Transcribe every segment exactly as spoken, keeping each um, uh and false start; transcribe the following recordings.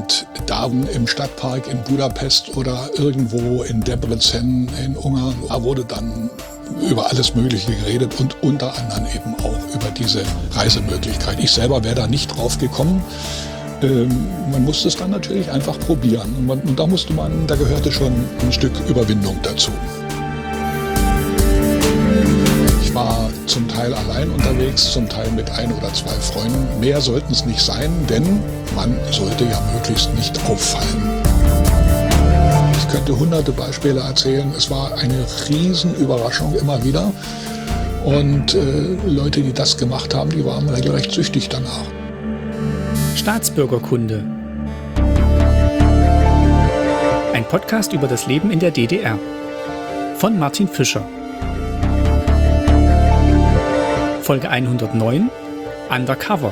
Und da im Stadtpark in Budapest oder irgendwo in Debrecen in Ungarn, da wurde dann über alles Mögliche geredet und unter anderem eben auch über diese Reisemöglichkeit. Ich selber wäre da nicht drauf gekommen. Ähm, man musste es dann natürlich einfach probieren. Und, man, und da musste man, da gehörte schon ein Stück Überwindung dazu. Ich war zum Teil allein unterwegs, zum Teil mit ein oder zwei Freunden. Mehr sollten es nicht sein, denn man sollte ja möglichst nicht auffallen. Ich könnte hunderte Beispiele erzählen. Es war eine Riesenüberraschung immer wieder. Und äh, Leute, die das gemacht haben, die waren regelrecht süchtig danach. Staatsbürgerkunde. Ein Podcast über das Leben in der D D R. Von Martin Fischer. Folge hundertneun. Undercover.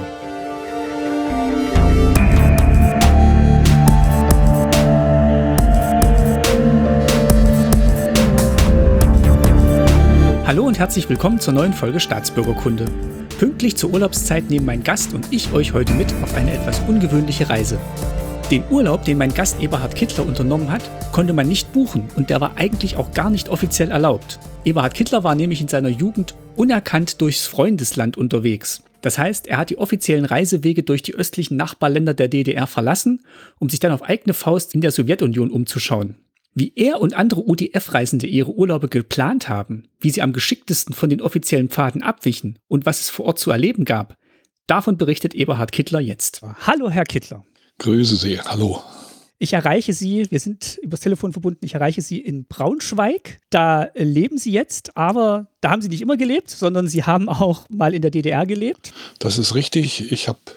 Hallo und herzlich willkommen zur neuen Folge Staatsbürgerkunde. Pünktlich zur Urlaubszeit nehmen mein Gast und ich euch heute mit auf eine etwas ungewöhnliche Reise. Den Urlaub, den mein Gast Eberhard Kittler unternommen hat, konnte man nicht buchen und der war eigentlich auch gar nicht offiziell erlaubt. Eberhard Kittler war nämlich in seiner Jugend unerkannt durchs Freundesland unterwegs. Das heißt, er hat die offiziellen Reisewege durch die östlichen Nachbarländer der D D R verlassen, um sich dann auf eigene Faust in der Sowjetunion umzuschauen. Wie er und andere U D F-Reisende ihre Urlaube geplant haben, wie sie am geschicktesten von den offiziellen Pfaden abwichen und was es vor Ort zu erleben gab, davon berichtet Eberhard Kittler jetzt. Hallo, Herr Kittler. Grüße Sie, hallo. Ich erreiche Sie, wir sind übers Telefon verbunden, ich erreiche Sie in Braunschweig. Da leben Sie jetzt, aber da haben Sie nicht immer gelebt, sondern Sie haben auch mal in der D D R gelebt. Das ist richtig. Ich habe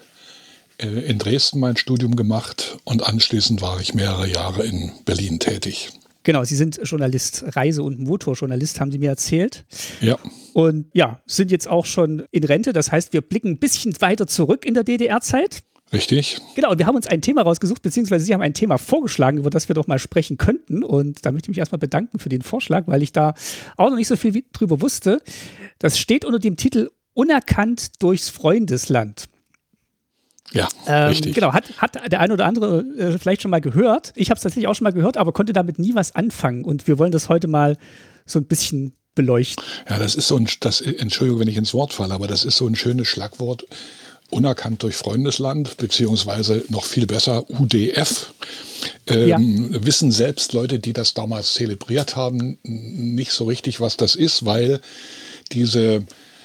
in Dresden mein Studium gemacht und anschließend war ich mehrere Jahre in Berlin tätig. Genau, Sie sind Journalist, Reise- und Motorjournalist, haben Sie mir erzählt. Ja. Und ja, sind jetzt auch schon in Rente. Das heißt, wir blicken ein bisschen weiter zurück in der D D R-Zeit. Richtig. Genau, und wir haben uns ein Thema rausgesucht, beziehungsweise Sie haben ein Thema vorgeschlagen, über das wir doch mal sprechen könnten. Und da möchte ich mich erstmal bedanken für den Vorschlag, weil ich da auch noch nicht so viel drüber wusste. Das steht unter dem Titel Unerkannt durchs Freundesland. Ja, ähm, richtig. Genau, hat, hat der eine oder andere äh, vielleicht schon mal gehört. Ich habe es tatsächlich auch schon mal gehört, aber konnte damit nie was anfangen. Und wir wollen das heute mal so ein bisschen beleuchten. Ja, das ist so ein, das, Entschuldigung, wenn ich ins Wort falle, aber das ist so ein schönes Schlagwort. Unerkannt durch Freundesland, beziehungsweise noch viel besser U D F. Ähm, ja. Wissen selbst Leute, die das damals zelebriert haben, nicht so richtig, was das ist, weil diese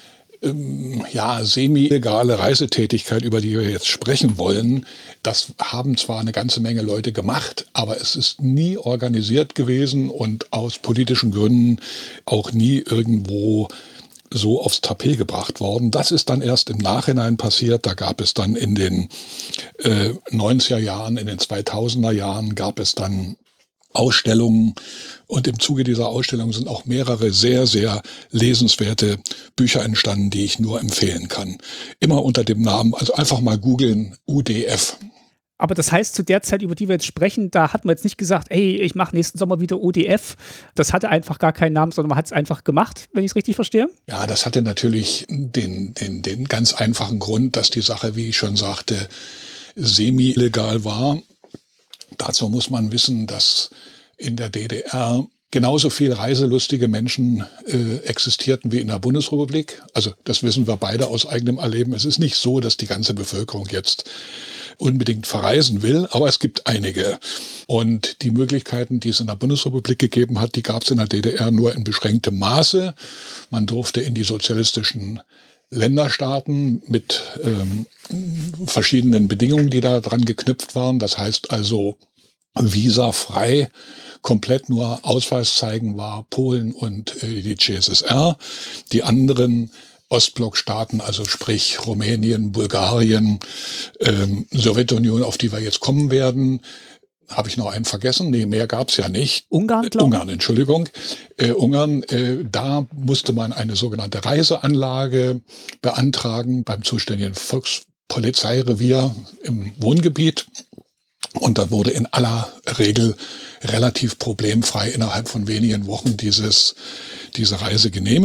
ähm, ja, semi-legale Reisetätigkeit, über die wir jetzt sprechen wollen, das haben zwar eine ganze Menge Leute gemacht, aber es ist nie organisiert gewesen und aus politischen Gründen auch nie irgendwo so aufs Tapet gebracht worden. Das ist dann erst im Nachhinein passiert. Da gab es dann in den äh, neunziger Jahren, in den zweitausender Jahren gab es dann Ausstellungen. Und im Zuge dieser Ausstellung sind auch mehrere sehr, sehr lesenswerte Bücher entstanden, die ich nur empfehlen kann. Immer unter dem Namen, also einfach mal googeln, U D F. Aber das heißt, zu der Zeit, über die wir jetzt sprechen, da hat man jetzt nicht gesagt, ey, ich mache nächsten Sommer wieder U D F. Das hatte einfach gar keinen Namen, sondern man hat es einfach gemacht, wenn ich es richtig verstehe. Ja, das hatte natürlich den, den, den ganz einfachen Grund, dass die Sache, wie ich schon sagte, semi-illegal war. Dazu muss man wissen, dass in der D D R genauso viel reiselustige Menschen äh, existierten wie in der Bundesrepublik. Also das wissen wir beide aus eigenem Erleben. Es ist nicht so, dass die ganze Bevölkerung jetzt unbedingt verreisen will, aber es gibt einige. Und die Möglichkeiten, die es in der Bundesrepublik gegeben hat, die gab es in der D D R nur in beschränktem Maße. Man durfte in die sozialistischen Länderstaaten mit ähm, verschiedenen Bedingungen, die da dran geknüpft waren. Das heißt also visafrei, komplett nur Ausweis zeigen war Polen und äh, die C S S R. Die anderen Ostblockstaaten, also sprich Rumänien, Bulgarien, ähm, Sowjetunion, auf die wir jetzt kommen werden. Habe ich noch einen vergessen? Nee, mehr gab's ja nicht. Ungarn, glaube ich. Ungarn, Entschuldigung. Äh, Ungarn, äh, da musste man eine sogenannte Reiseanlage beantragen beim zuständigen Volkspolizeirevier im Wohngebiet. Und da wurde in aller Regel relativ problemfrei innerhalb von wenigen Wochen dieses, diese Reise genehmigt.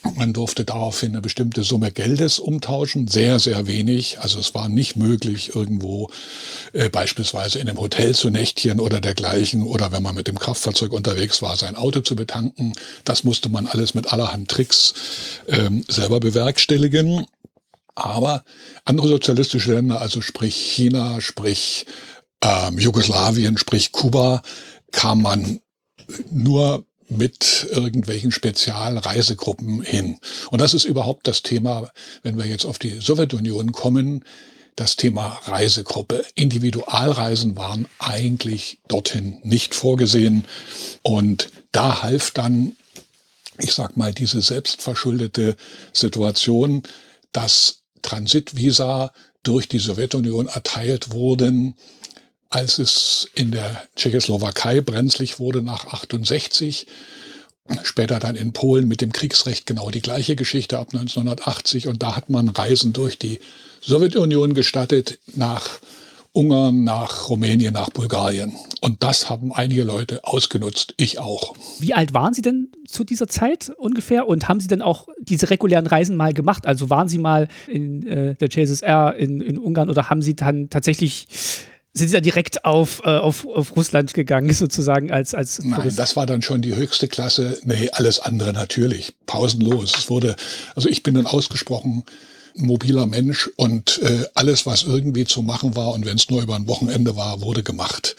Man durfte daraufhin eine bestimmte Summe Geldes umtauschen, sehr, sehr wenig. Also es war nicht möglich, irgendwo äh, beispielsweise in einem Hotel zu nächtigen oder dergleichen oder wenn man mit dem Kraftfahrzeug unterwegs war, sein Auto zu betanken. Das musste man alles mit allerhand Tricks ähm, selber bewerkstelligen. Aber andere sozialistische Länder, also sprich China, sprich ähm, Jugoslawien, sprich Kuba, kam man nur mit irgendwelchen Spezialreisegruppen hin. Und das ist überhaupt das Thema, wenn wir jetzt auf die Sowjetunion kommen, das Thema Reisegruppe. Individualreisen waren eigentlich dorthin nicht vorgesehen. Und da half dann, ich sag mal, diese selbstverschuldete Situation, dass Transitvisa durch die Sowjetunion erteilt wurden, als es in der Tschechoslowakei brenzlig wurde nach achtundsechzig, später dann in Polen mit dem Kriegsrecht genau die gleiche Geschichte ab neunzehnhundertachtzig. Und da hat man Reisen durch die Sowjetunion gestattet, nach Ungarn, nach Rumänien, nach Bulgarien. Und das haben einige Leute ausgenutzt, ich auch. Wie alt waren Sie denn zu dieser Zeit ungefähr? Und haben Sie denn auch diese regulären Reisen mal gemacht? Also waren Sie mal in äh, der C S S R, in, in Ungarn, oder haben Sie dann tatsächlich... Sind Sie da direkt auf, äh, auf, auf Russland gegangen, sozusagen als, als Nein, das war dann schon die höchste Klasse. Nee, alles andere natürlich. Pausenlos. Es wurde, also ich bin ein ausgesprochen mobiler Mensch und äh, alles, was irgendwie zu machen war und wenn es nur über ein Wochenende war, wurde gemacht.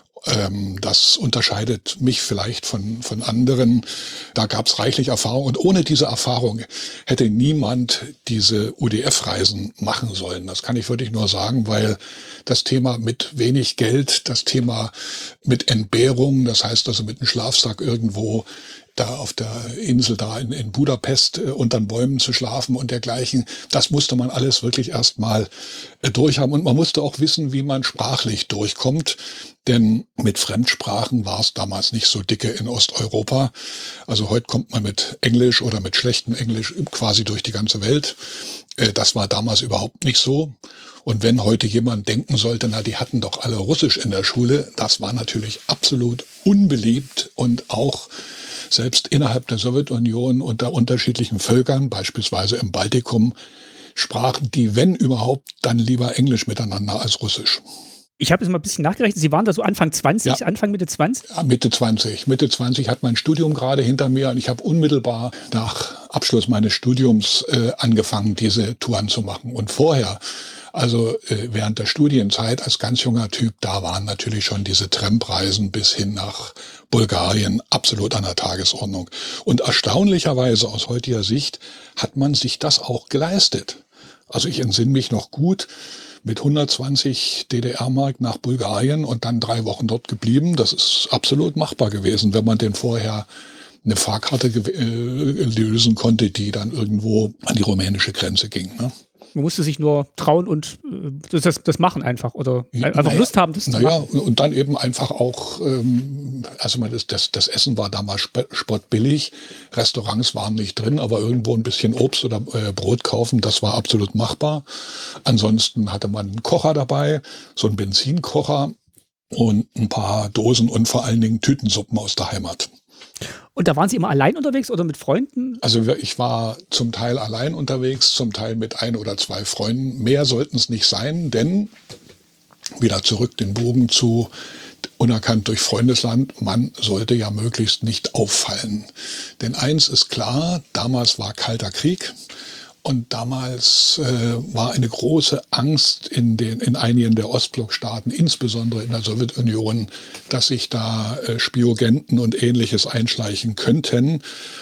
Ähm, das unterscheidet mich vielleicht von, von anderen. Da gab es reichlich Erfahrung und ohne diese Erfahrung hätte niemand diese U D F-Reisen machen sollen. Das kann ich wirklich nur sagen, weil das Thema mit wenig Geld, das Thema mit Entbehrung, das heißt also mit einem Schlafsack irgendwo da auf der Insel da in, in Budapest äh, unter den Bäumen zu schlafen und dergleichen, das musste man alles wirklich erstmal äh, durchhaben. Und man musste auch wissen, wie man sprachlich durchkommt. Denn mit Fremdsprachen war es damals nicht so dicke in Osteuropa. Also heute kommt man mit Englisch oder mit schlechtem Englisch quasi durch die ganze Welt. Äh, das war damals überhaupt nicht so. Und wenn heute jemand denken sollte, na, die hatten doch alle Russisch in der Schule, das war natürlich absolut unbeliebt und auch selbst innerhalb der Sowjetunion unter unterschiedlichen Völkern, beispielsweise im Baltikum, sprachen die, wenn überhaupt, dann lieber Englisch miteinander als Russisch. Ich habe jetzt mal ein bisschen nachgerechnet, Sie waren da so Anfang zwanzig, ja. Anfang Mitte zwanzig? Ja, Mitte zwanzig. Mitte zwanzig hat mein Studium gerade hinter mir und ich habe unmittelbar nach Abschluss meines Studiums äh, angefangen, diese Touren zu machen. Und vorher, also äh, während der Studienzeit als ganz junger Typ, da waren natürlich schon diese Trampreisen bis hin nach Bulgarien absolut an der Tagesordnung. Und erstaunlicherweise aus heutiger Sicht hat man sich das auch geleistet. Also ich entsinne mich noch gut, mit hundertzwanzig D D R-Mark nach Bulgarien und dann drei Wochen dort geblieben. Das ist absolut machbar gewesen, wenn man denn vorher eine Fahrkarte äh, lösen konnte, die dann irgendwo an die rumänische Grenze ging. Ne? Man musste sich nur trauen und äh, das, das machen einfach oder einfach naja, Lust haben, das zu naja, machen. Und dann eben einfach auch, ähm, also das, das, das Essen war damals spottbillig, Restaurants waren nicht drin, aber irgendwo ein bisschen Obst oder äh, Brot kaufen, das war absolut machbar. Ansonsten hatte man einen Kocher dabei, so einen Benzinkocher und ein paar Dosen und vor allen Dingen Tütensuppen aus der Heimat. Und da waren Sie immer allein unterwegs oder mit Freunden? Also ich war zum Teil allein unterwegs, zum Teil mit ein oder zwei Freunden. Mehr sollten es nicht sein, denn wieder zurück den Bogen zu unerkannt durch Freundesland, man sollte ja möglichst nicht auffallen. Denn eins ist klar, damals war Kalter Krieg. Und damals äh, war eine große Angst in den in einigen der Ostblockstaaten, insbesondere in der Sowjetunion, dass sich da äh, Spiogenten und Ähnliches einschleichen könnten.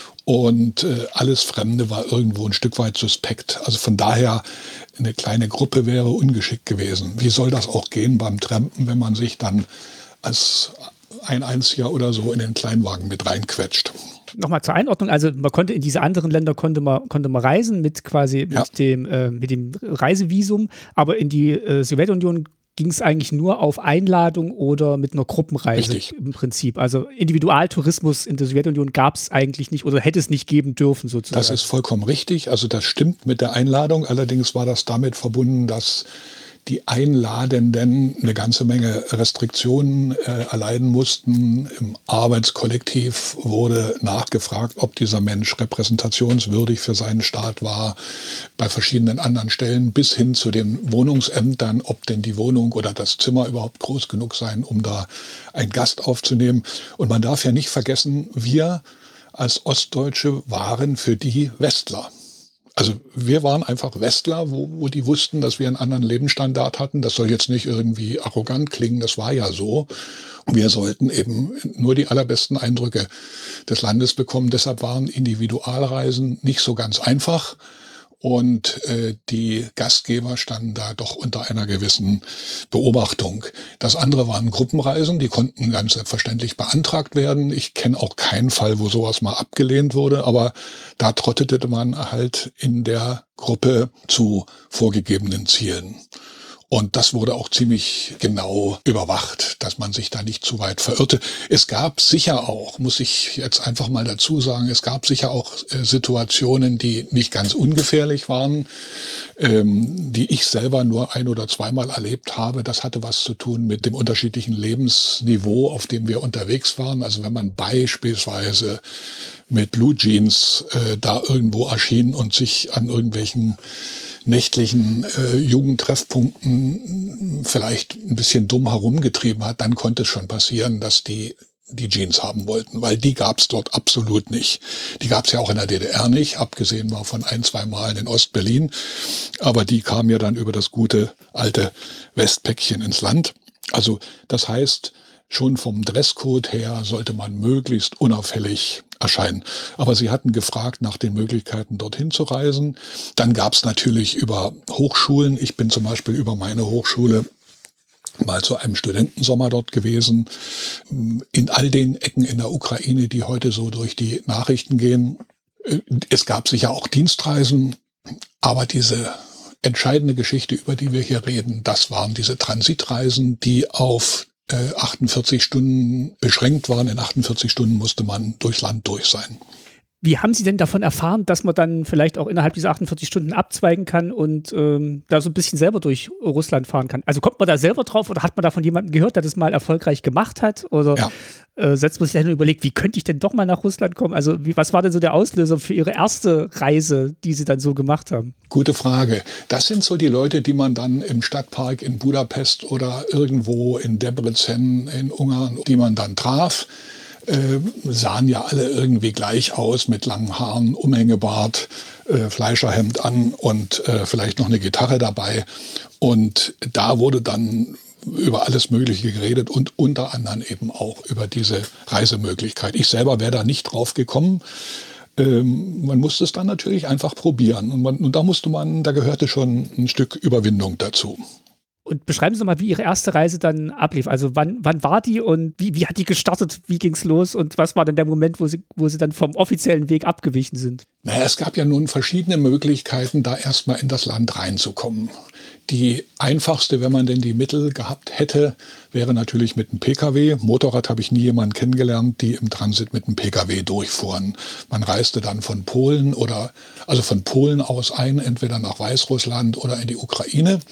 Und äh, alles Fremde war irgendwo ein Stück weit suspekt. Also von daher, eine kleine Gruppe wäre ungeschickt gewesen. Wie soll das auch gehen beim Trampen, wenn man sich dann als ein Einziger oder so in den Kleinwagen mit reinquetscht? Nochmal zur Einordnung, also man konnte in diese anderen Länder konnte man, konnte man reisen mit quasi mit, ja. dem, äh, mit dem Reisevisum, aber in die äh, Sowjetunion ging es eigentlich nur auf Einladung oder mit einer Gruppenreise. Richtig. Im Prinzip. Also Individualtourismus in der Sowjetunion gab es eigentlich nicht oder hätte es nicht geben dürfen sozusagen. Das ist vollkommen richtig, also das stimmt mit der Einladung, allerdings war das damit verbunden, dass die Einladenden eine ganze Menge Restriktionen äh, erleiden mussten. Im Arbeitskollektiv wurde nachgefragt, ob dieser Mensch repräsentationswürdig für seinen Staat war, bei verschiedenen anderen Stellen bis hin zu den Wohnungsämtern, ob denn die Wohnung oder das Zimmer überhaupt groß genug sein, um da einen Gast aufzunehmen. Und man darf ja nicht vergessen, wir als Ostdeutsche waren für die Westler. Also wir waren einfach Westler, wo, wo die wussten, dass wir einen anderen Lebensstandard hatten. Das soll jetzt nicht irgendwie arrogant klingen, das war ja so. Und wir sollten eben nur die allerbesten Eindrücke des Landes bekommen. Deshalb waren Individualreisen nicht so ganz einfach. Und äh, die Gastgeber standen da doch unter einer gewissen Beobachtung. Das andere waren Gruppenreisen, die konnten ganz selbstverständlich beantragt werden. Ich kenne auch keinen Fall, wo sowas mal abgelehnt wurde, aber da trottete man halt in der Gruppe zu vorgegebenen Zielen. Und das wurde auch ziemlich genau überwacht, dass man sich da nicht zu weit verirrte. Es gab sicher auch, muss ich jetzt einfach mal dazu sagen, es gab sicher auch äh, Situationen, die nicht ganz ungefährlich waren, ähm, die ich selber nur ein- oder zweimal erlebt habe. Das hatte was zu tun mit dem unterschiedlichen Lebensniveau, auf dem wir unterwegs waren. Also wenn man beispielsweise mit Blue Jeans äh, da irgendwo erschien und sich an irgendwelchen nächtlichen äh, Jugendtreffpunkten vielleicht ein bisschen dumm herumgetrieben hat, dann konnte es schon passieren, dass die die Jeans haben wollten, weil die gab es dort absolut nicht. Die gab es ja auch in der D D R nicht, abgesehen mal von ein, zwei Malen in Ostberlin. Aber die kamen ja dann über das gute alte Westpäckchen ins Land. Also das heißt, schon vom Dresscode her sollte man möglichst unauffällig erscheinen. Aber sie hatten gefragt nach den Möglichkeiten, dorthin zu reisen. Dann gab es natürlich über Hochschulen. Ich bin zum Beispiel über meine Hochschule mal zu einem Studentensommer dort gewesen. In all den Ecken in der Ukraine, die heute so durch die Nachrichten gehen. Es gab sicher auch Dienstreisen, aber diese entscheidende Geschichte, über die wir hier reden, das waren diese Transitreisen, die auf achtundvierzig Stunden beschränkt waren. In achtundvierzig Stunden musste man durchs Land durch sein. Wie haben Sie denn davon erfahren, dass man dann vielleicht auch innerhalb dieser achtundvierzig Stunden abzweigen kann und ähm, da so ein bisschen selber durch Russland fahren kann? Also kommt man da selber drauf oder hat man da von jemandem gehört, der das mal erfolgreich gemacht hat? Oder ja. äh, setzt man sich dann und überlegt, wie könnte ich denn doch mal nach Russland kommen? Also wie, was war denn so der Auslöser für Ihre erste Reise, die Sie dann so gemacht haben? Gute Frage. Das sind so die Leute, die man dann im Stadtpark in Budapest oder irgendwo in Debrecen in Ungarn, die man dann traf. Äh, sahen ja alle irgendwie gleich aus, mit langen Haaren, Umhängebart, äh, Fleischerhemd an und äh, vielleicht noch eine Gitarre dabei. Und da wurde dann über alles Mögliche geredet und unter anderem eben auch über diese Reisemöglichkeit. Ich selber wäre da nicht drauf gekommen. Ähm, man musste es dann natürlich einfach probieren. Und, man, und da musste man, da gehörte schon ein Stück Überwindung dazu. Und beschreiben Sie mal, wie Ihre erste Reise dann ablief. Also wann, wann war die und wie, wie hat die gestartet? Wie ging es los? Und was war denn der Moment, wo Sie, wo Sie dann vom offiziellen Weg abgewichen sind? Naja, es gab ja nun verschiedene Möglichkeiten, da erstmal in das Land reinzukommen. Die einfachste, wenn man denn die Mittel gehabt hätte, wäre natürlich mit einem Pkw. Motorrad habe ich nie jemanden kennengelernt, die im Transit mit einem Pkw durchfuhren. Man reiste dann von Polen oder also von Polen aus ein, entweder nach Weißrussland oder in die Ukraine.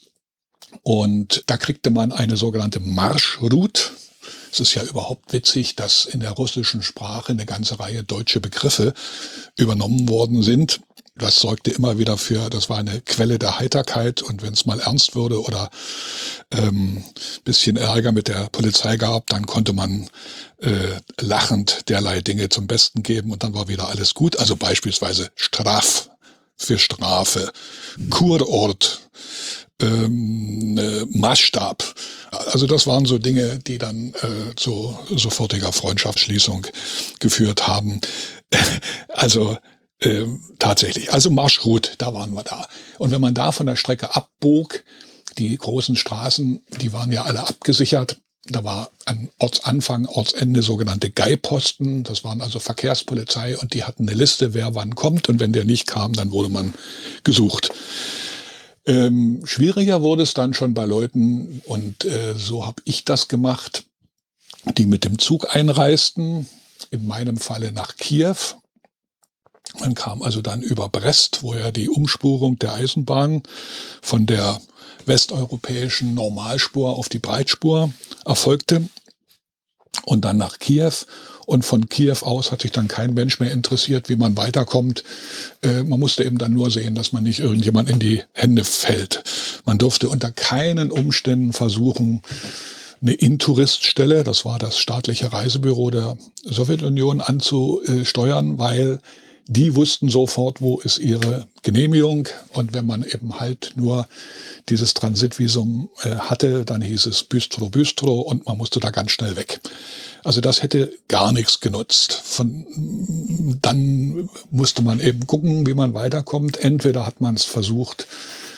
Und da kriegte man eine sogenannte Marschroute. Es ist ja überhaupt witzig, dass in der russischen Sprache eine ganze Reihe deutsche Begriffe übernommen worden sind. Das sorgte immer wieder für, das war eine Quelle der Heiterkeit. Und wenn es mal ernst wurde oder ähm, bisschen Ärger mit der Polizei gab, dann konnte man äh, lachend derlei Dinge zum Besten geben und dann war wieder alles gut. Also beispielsweise Straf für Strafe, Kurort, Ähm, äh, Maßstab. Also das waren so Dinge, die dann äh, zu sofortiger Freundschaftsschließung geführt haben. Also äh, tatsächlich. Also Marschroute, da waren wir da. Und wenn man da von der Strecke abbog, die großen Straßen, die waren ja alle abgesichert. Da war an Ortsanfang, Ortsende sogenannte Geiposten. Das waren also Verkehrspolizei und die hatten eine Liste, wer wann kommt. Und wenn der nicht kam, dann wurde man gesucht. Ähm, schwieriger wurde es dann schon bei Leuten, und äh, so habe ich das gemacht, die mit dem Zug einreisten, in meinem Falle nach Kiew. Man kam also dann über Brest, wo ja die Umspurung der Eisenbahn von der westeuropäischen Normalspur auf die Breitspur erfolgte und dann nach Kiew. Und von Kiew aus hat sich dann kein Mensch mehr interessiert, wie man weiterkommt. Äh, man musste eben dann nur sehen, dass man nicht irgendjemand in die Hände fällt. Man durfte unter keinen Umständen versuchen, eine Intouriststelle, das war das staatliche Reisebüro der Sowjetunion, anzusteuern, weil die wussten sofort, wo ist ihre Genehmigung. Und wenn man eben halt nur dieses Transitvisum äh, hatte, dann hieß es Bystro, Bystro und man musste da ganz schnell weg. Also das hätte gar nichts genutzt. Von, dann musste man eben gucken, wie man weiterkommt. Entweder hat man es versucht,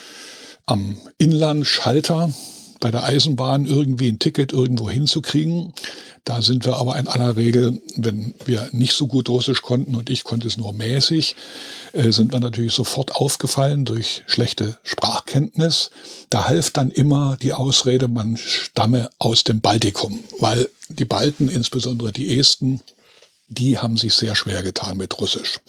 am Inlandschalter bei der Eisenbahn irgendwie ein Ticket irgendwo hinzukriegen. Da sind wir aber in aller Regel, wenn wir nicht so gut Russisch konnten und ich konnte es nur mäßig, äh, sind wir natürlich sofort aufgefallen durch schlechte Sprachkenntnis. Da half dann immer die Ausrede, man stamme aus dem Baltikum, weil die Balten, insbesondere die Esten, die haben sich sehr schwer getan mit Russisch.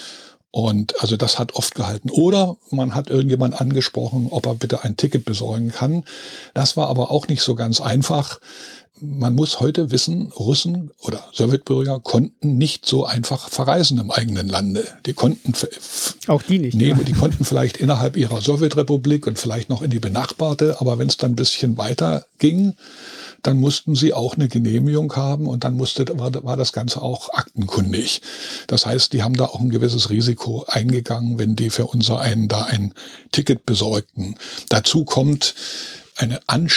Und also das hat oft gehalten. Oder man hat irgendjemand angesprochen, ob er bitte ein Ticket besorgen kann. Das war aber auch nicht so ganz einfach. Man muss heute wissen, Russen oder Sowjetbürger konnten nicht so einfach verreisen im eigenen Lande. Die konnten auch die nicht. Nee, ja. Die konnten vielleicht innerhalb ihrer Sowjetrepublik und vielleicht noch in die benachbarte, aber wenn es dann ein bisschen weiter ging, dann mussten sie auch eine Genehmigung haben und dann musste, war, war das Ganze auch aktenkundig. Das heißt, die haben da auch ein gewisses Risiko eingegangen, wenn die für unser einen da ein Ticket besorgten. Dazu kommt eine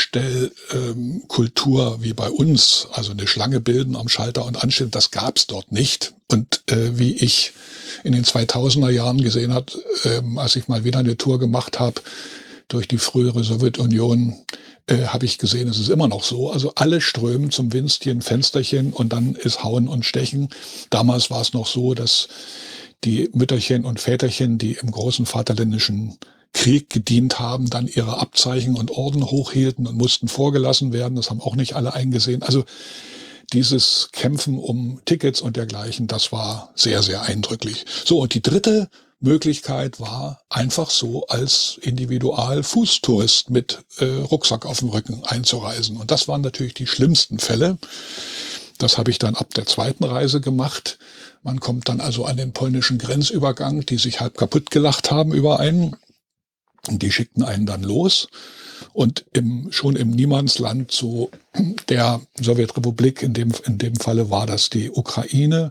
Anstellkultur ähm, wie bei uns, also eine Schlange bilden am Schalter und anstellen, das gab es dort nicht. Und äh, wie ich in den zweitausender Jahren gesehen habe, ähm, als ich mal wieder eine Tour gemacht habe durch die frühere Sowjetunion, äh, habe ich gesehen, es ist immer noch so. Also alle strömen zum Winstchen, Fensterchen und dann ist Hauen und Stechen. Damals war es noch so, dass die Mütterchen und Väterchen, die im großen Vaterländischen Krieg gedient haben, dann ihre Abzeichen und Orden hochhielten und mussten vorgelassen werden. Das haben auch nicht alle eingesehen. Also dieses Kämpfen um Tickets und dergleichen, das war sehr, sehr eindrücklich. So, und die dritte Möglichkeit war, einfach so als Individual-Fußtourist mit äh, Rucksack auf dem Rücken einzureisen. Und das waren natürlich die schlimmsten Fälle. Das habe ich dann ab der zweiten Reise gemacht. Man kommt dann also an den polnischen Grenzübergang, die sich halb kaputt gelacht haben über einen. Und die schickten einen dann los. Und im, schon im Niemandsland zu der Sowjetrepublik, in dem, in dem Falle war das die Ukraine,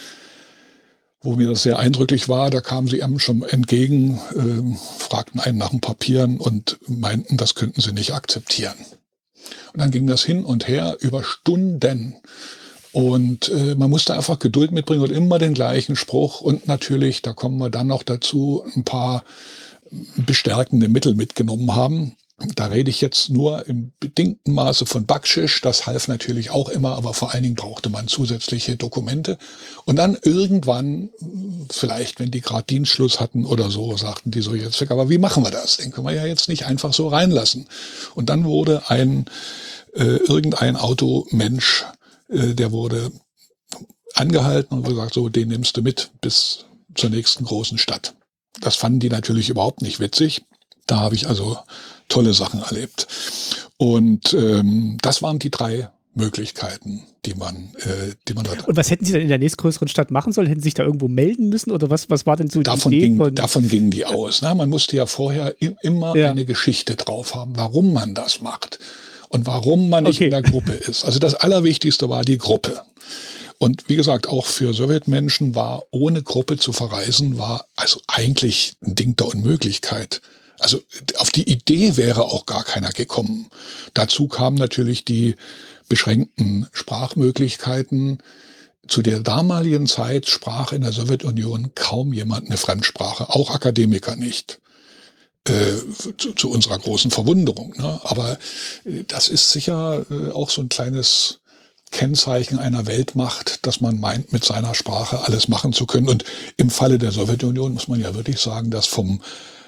wo mir das sehr eindrücklich war, da kamen sie einem schon entgegen, äh, fragten einen nach den Papieren und meinten, das könnten sie nicht akzeptieren. Und dann ging das hin und her über Stunden. Und äh, man musste einfach Geduld mitbringen und immer den gleichen Spruch. Und natürlich, da kommen wir dann noch dazu, ein paar bestärkende Mittel mitgenommen haben. Da rede ich jetzt nur im bedingten Maße von Backschisch. Das half natürlich auch immer, aber vor allen Dingen brauchte man zusätzliche Dokumente. Und dann irgendwann, vielleicht wenn die gerade Dienstschluss hatten oder so, sagten die so jetzt, aber wie machen wir das? Den können wir ja jetzt nicht einfach so reinlassen. Und dann wurde ein äh, irgendein Automensch, äh, der wurde angehalten und wurde gesagt, so, den nimmst du mit bis zur nächsten großen Stadt. Das fanden die natürlich überhaupt nicht witzig. Da habe ich also tolle Sachen erlebt. Und ähm, das waren die drei Möglichkeiten, die man, äh, die man hatte. Und was hätten Sie dann in der nächstgrößeren Stadt machen sollen? Hätten Sie sich da irgendwo melden müssen? Oder was, was war denn so die davon Idee? Ging, von davon gingen die aus. Ne? Man musste ja vorher i- immer Ja. eine Geschichte drauf haben, warum man das macht und warum man nicht Okay. in der Gruppe ist. Also das Allerwichtigste war die Gruppe. Und wie gesagt, auch für Sowjetmenschen war ohne Gruppe zu verreisen, war also eigentlich ein Ding der Unmöglichkeit. Also auf die Idee wäre auch gar keiner gekommen. Dazu kamen natürlich die beschränkten Sprachmöglichkeiten. Zu der damaligen Zeit sprach in der Sowjetunion kaum jemand eine Fremdsprache, auch Akademiker nicht. Äh, zu, zu unserer großen Verwunderung. Ne? Aber äh, das ist sicher äh, auch so ein kleines Kennzeichen einer Weltmacht, dass man meint, mit seiner Sprache alles machen zu können. Und im Falle der Sowjetunion muss man ja wirklich sagen, dass vom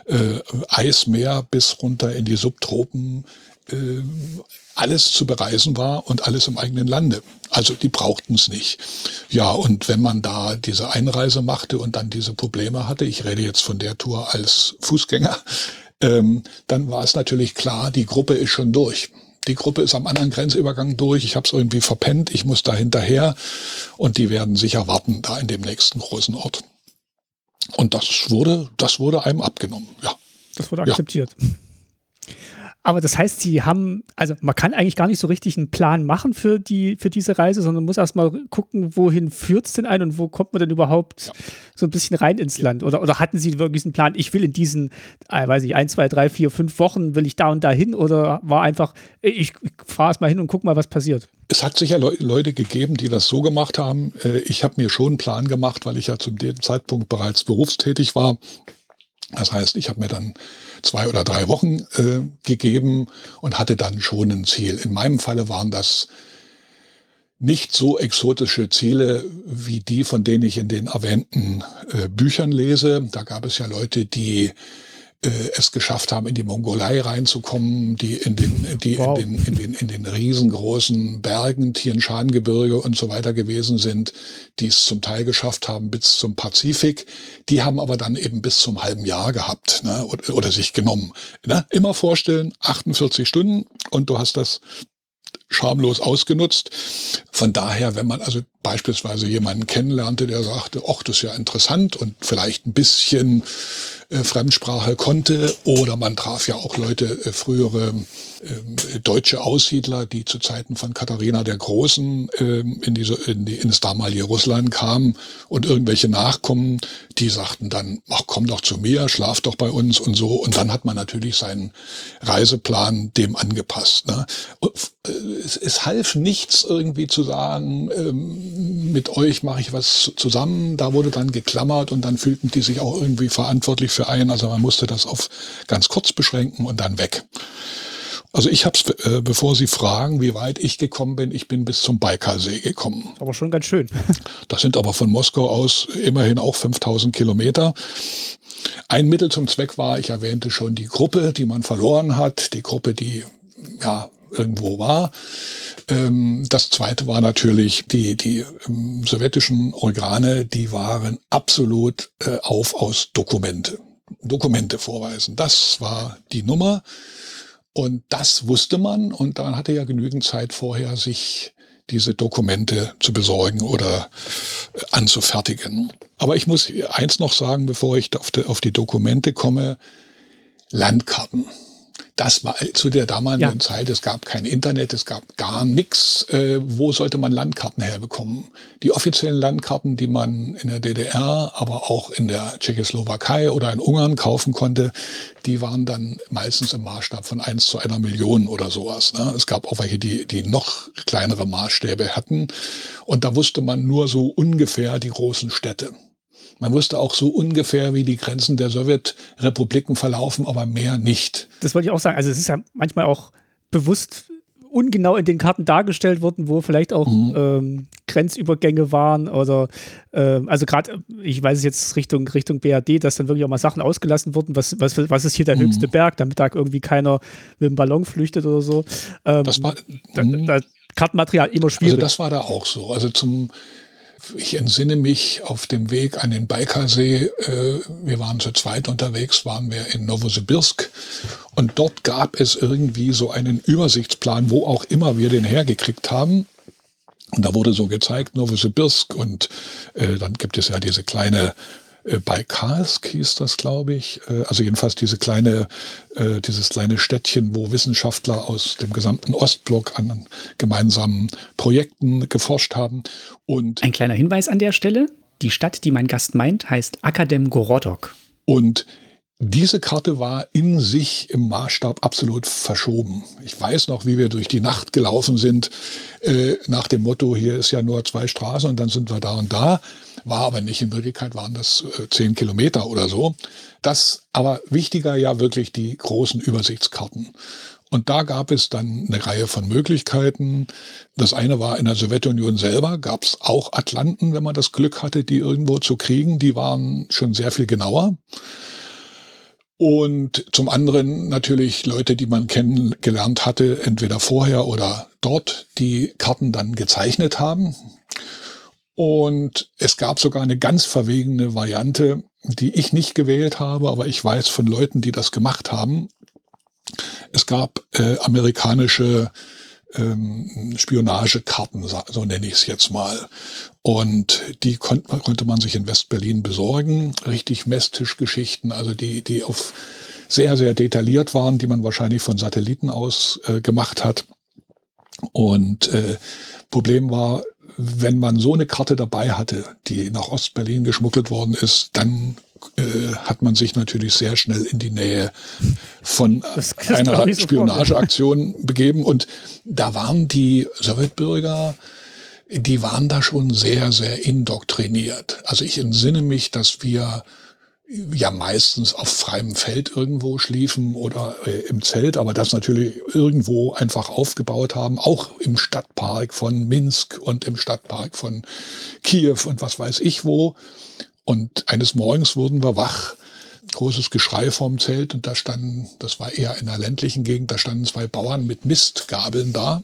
äh, Eismeer bis runter in die Subtropen, äh, alles zu bereisen war und alles im eigenen Lande. Also die brauchten es nicht. Ja, und wenn man da diese Einreise machte und dann diese Probleme hatte, ich rede jetzt von der Tour als Fußgänger, ähm, dann war es natürlich klar, die Gruppe ist schon durch. Die Gruppe ist am anderen Grenzübergang durch, ich habe es irgendwie verpennt, ich muss da hinterher und die werden sicher warten da in dem nächsten großen Ort. Und das wurde, das wurde einem abgenommen, ja. Das wurde akzeptiert. Ja. Aber das heißt, Sie haben, also man kann eigentlich gar nicht so richtig einen Plan machen für die, für diese Reise, sondern muss erstmal gucken, wohin führt es denn ein und wo kommt man denn überhaupt ja. so ein bisschen rein ins Land? Oder, oder hatten Sie wirklich einen Plan, ich will in diesen, äh, weiß ich, ein, zwei, drei, vier, fünf Wochen, will ich da und da hin? Oder war einfach, ich, ich fahre erst mal hin und guck mal, was passiert? Es hat sicher Le- Leute gegeben, die das so gemacht haben. Äh, ich habe mir schon einen Plan gemacht, weil ich ja zu dem Zeitpunkt bereits berufstätig war. Das heißt, ich habe mir dann zwei oder drei Wochen äh, gegeben und hatte dann schon ein Ziel. In meinem Falle waren das nicht so exotische Ziele wie die, von denen ich in den erwähnten äh, Büchern lese. Da gab es ja Leute, die äh, es geschafft haben, in die Mongolei reinzukommen, die in den, die wow. in den, in den, in den riesengroßen Bergen, Tian-Shan-Gebirge und so weiter gewesen sind, die es zum Teil geschafft haben bis zum Pazifik. Die haben aber dann eben bis zum halben Jahr gehabt, ne, oder, oder sich genommen. Ne? Immer vorstellen, achtundvierzig Stunden und du hast das schamlos ausgenutzt. Von daher, wenn man also beispielsweise jemanden kennenlernte, der sagte, ach, das ist ja interessant und vielleicht ein bisschen äh, Fremdsprache konnte, oder man traf ja auch Leute, äh, frühere äh, deutsche Aussiedler, die zu Zeiten von Katharina der Großen äh, in, diese, in, die, in das damalige Russland kamen und irgendwelche Nachkommen, die sagten dann, ach, komm doch zu mir, schlaf doch bei uns und so. Und dann hat man natürlich seinen Reiseplan dem angepasst. Ne? Und, äh, es, es half nichts irgendwie zu sagen, ähm, mit euch mache ich was zusammen. Da wurde dann geklammert und dann fühlten die sich auch irgendwie verantwortlich für einen. Also man musste das auf ganz kurz beschränken und dann weg. Also ich habe es, äh, bevor Sie fragen, wie weit ich gekommen bin, ich bin bis zum Baikalsee gekommen. Aber schon ganz schön. Das sind aber von Moskau aus immerhin auch fünftausend Kilometer. Ein Mittel zum Zweck war, ich erwähnte schon, die Gruppe, die man verloren hat, die Gruppe, die ja irgendwo war. Das zweite war natürlich, die, die sowjetischen Organe, die waren absolut auf aus Dokumente. Dokumente vorweisen. Das war die Nummer. Und das wusste man. Und man hatte ja genügend Zeit vorher, sich diese Dokumente zu besorgen oder anzufertigen. Aber ich muss eins noch sagen, bevor ich auf die, auf die Dokumente komme. Landkarten. Das war zu der damaligen ja. Zeit, es gab kein Internet, es gab gar nichts. Äh, wo sollte man Landkarten herbekommen? Die offiziellen Landkarten, die man in der D D R, aber auch in der Tschechoslowakei oder in Ungarn kaufen konnte, die waren dann meistens im Maßstab von eins zu einer Million oder sowas. Ne? Es gab auch welche, die, die noch kleinere Maßstäbe hatten. Und da wusste man nur so ungefähr die großen Städte. Man wusste auch so ungefähr, wie die Grenzen der Sowjetrepubliken verlaufen, aber mehr nicht. Das wollte ich auch sagen. Also es ist ja manchmal auch bewusst ungenau in den Karten dargestellt worden, wo vielleicht auch mhm. ähm, Grenzübergänge waren oder ähm, also gerade, ich weiß es jetzt Richtung Richtung B R D, dass dann wirklich auch mal Sachen ausgelassen wurden. Was, was, was ist hier der mhm. höchste Berg, damit da irgendwie keiner mit dem Ballon flüchtet oder so. Ähm, das war da, da, Kartenmaterial immer schwierig. Also das war da auch so. Also zum Ich entsinne mich auf dem Weg an den Baikalsee, äh, wir waren zu zweit unterwegs, waren wir in Novosibirsk und dort gab es irgendwie so einen Übersichtsplan, wo auch immer wir den hergekriegt haben. Und da wurde so gezeigt, Novosibirsk und äh, dann gibt es ja diese kleine äh, Baikalsk hieß das, glaube ich. Äh, also jedenfalls diese kleine, äh, dieses kleine Städtchen, wo Wissenschaftler aus dem gesamten Ostblock an gemeinsamen Projekten geforscht haben. Und ein kleiner Hinweis an der Stelle. Die Stadt, die mein Gast meint, heißt Akademgorodok. Und diese Karte war in sich im Maßstab absolut verschoben. Ich weiß noch, wie wir durch die Nacht gelaufen sind, äh, nach dem Motto, hier ist ja nur zwei Straßen und dann sind wir da und da. War aber nicht. In Wirklichkeit waren das äh, zehn Kilometer oder so. Das aber wichtiger ja wirklich die großen Übersichtskarten. Und da gab es dann eine Reihe von Möglichkeiten. Das eine war, in der Sowjetunion selber gab es auch Atlanten, wenn man das Glück hatte, die irgendwo zu kriegen. Die waren schon sehr viel genauer. Und zum anderen natürlich Leute, die man kennengelernt hatte, entweder vorher oder dort, die Karten dann gezeichnet haben. Und es gab sogar eine ganz verwegene Variante, die ich nicht gewählt habe, aber ich weiß von Leuten, die das gemacht haben. Es gab äh, amerikanische ähm, Spionagekarten, so nenne ich es jetzt mal. Und die konnte, konnte man sich in West-Berlin besorgen. Richtig Messtischgeschichten, also die, die auf sehr, sehr detailliert waren, die man wahrscheinlich von Satelliten aus äh, gemacht hat. Und äh, Problem war, wenn man so eine Karte dabei hatte, die nach Ost-Berlin geschmuggelt worden ist, dann äh, hat man sich natürlich sehr schnell in die Nähe von das, das einer Spionageaktion begeben. Und da waren die Sowjetbürger, die waren da schon sehr, sehr indoktriniert. Also ich entsinne mich, dass wir ja meistens auf freiem Feld irgendwo schliefen oder äh, im Zelt, aber das natürlich irgendwo einfach aufgebaut haben, auch im Stadtpark von Minsk und im Stadtpark von Kiew und was weiß ich wo. Und eines Morgens wurden wir wach, großes Geschrei vorm Zelt und da standen, das war eher in einer ländlichen Gegend, da standen zwei Bauern mit Mistgabeln da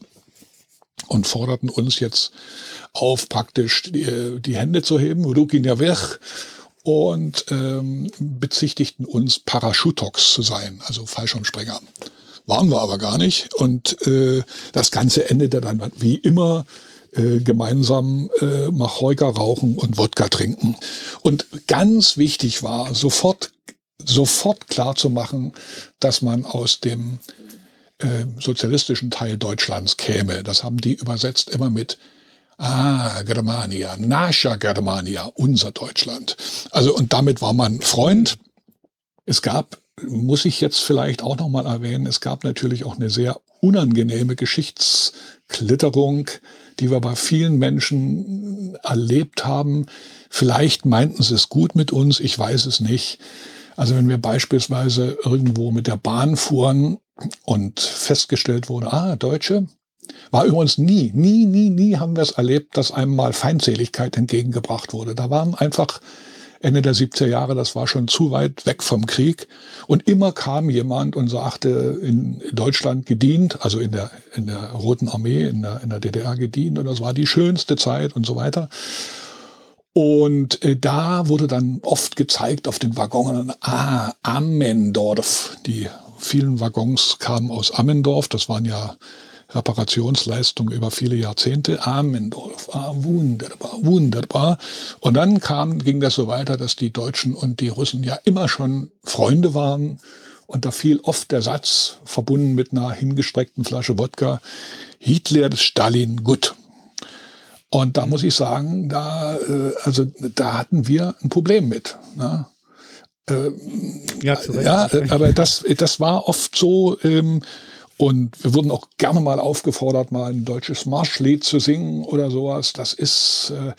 und forderten uns jetzt auf, praktisch die, die Hände zu heben, Rukin ja weg, und ähm, bezichtigten uns Paraschutoks zu sein, also Fallschirmspringer. Waren wir aber gar nicht. Und äh, das Ganze endete dann wie immer äh, gemeinsam äh, Machorka rauchen und Wodka trinken. Und ganz wichtig war, sofort, sofort klar zu machen, dass man aus dem äh, sozialistischen Teil Deutschlands käme. Das haben die übersetzt immer mit Ah, Germania, Nascha Germania, unser Deutschland. Also und damit war man Freund. Es gab, muss ich jetzt vielleicht auch nochmal erwähnen, es gab natürlich auch eine sehr unangenehme Geschichtsklitterung, die wir bei vielen Menschen erlebt haben. Vielleicht meinten sie es gut mit uns, ich weiß es nicht. Also wenn wir beispielsweise irgendwo mit der Bahn fuhren und festgestellt wurde, ah, Deutsche, war übrigens nie, nie, nie, nie haben wir es erlebt, dass einem mal Feindseligkeit entgegengebracht wurde. Da waren einfach Ende der siebziger Jahre, das war schon zu weit weg vom Krieg. Und immer kam jemand und sagte, in Deutschland gedient, also in der, in der Roten Armee, in der, in der D D R gedient, und das war die schönste Zeit und so weiter. Und äh, da wurde dann oft gezeigt auf den Waggonen, ah, Ammendorf. Die vielen Waggons kamen aus Ammendorf, das waren ja Reparationsleistung über viele Jahrzehnte. Ammendorf, ah, wunderbar, wunderbar. Und dann kam, ging das so weiter, dass die Deutschen und die Russen ja immer schon Freunde waren. Und da fiel oft der Satz, verbunden mit einer hingestreckten Flasche Wodka, Hitler, Stalin, gut. Und da muss ich sagen, da, äh, also, da hatten wir ein Problem mit. Ne? Äh, ja, ja, aber das, das war oft so, ähm, und wir wurden auch gerne mal aufgefordert, mal ein deutsches Marschlied zu singen oder sowas. Das ist, äh,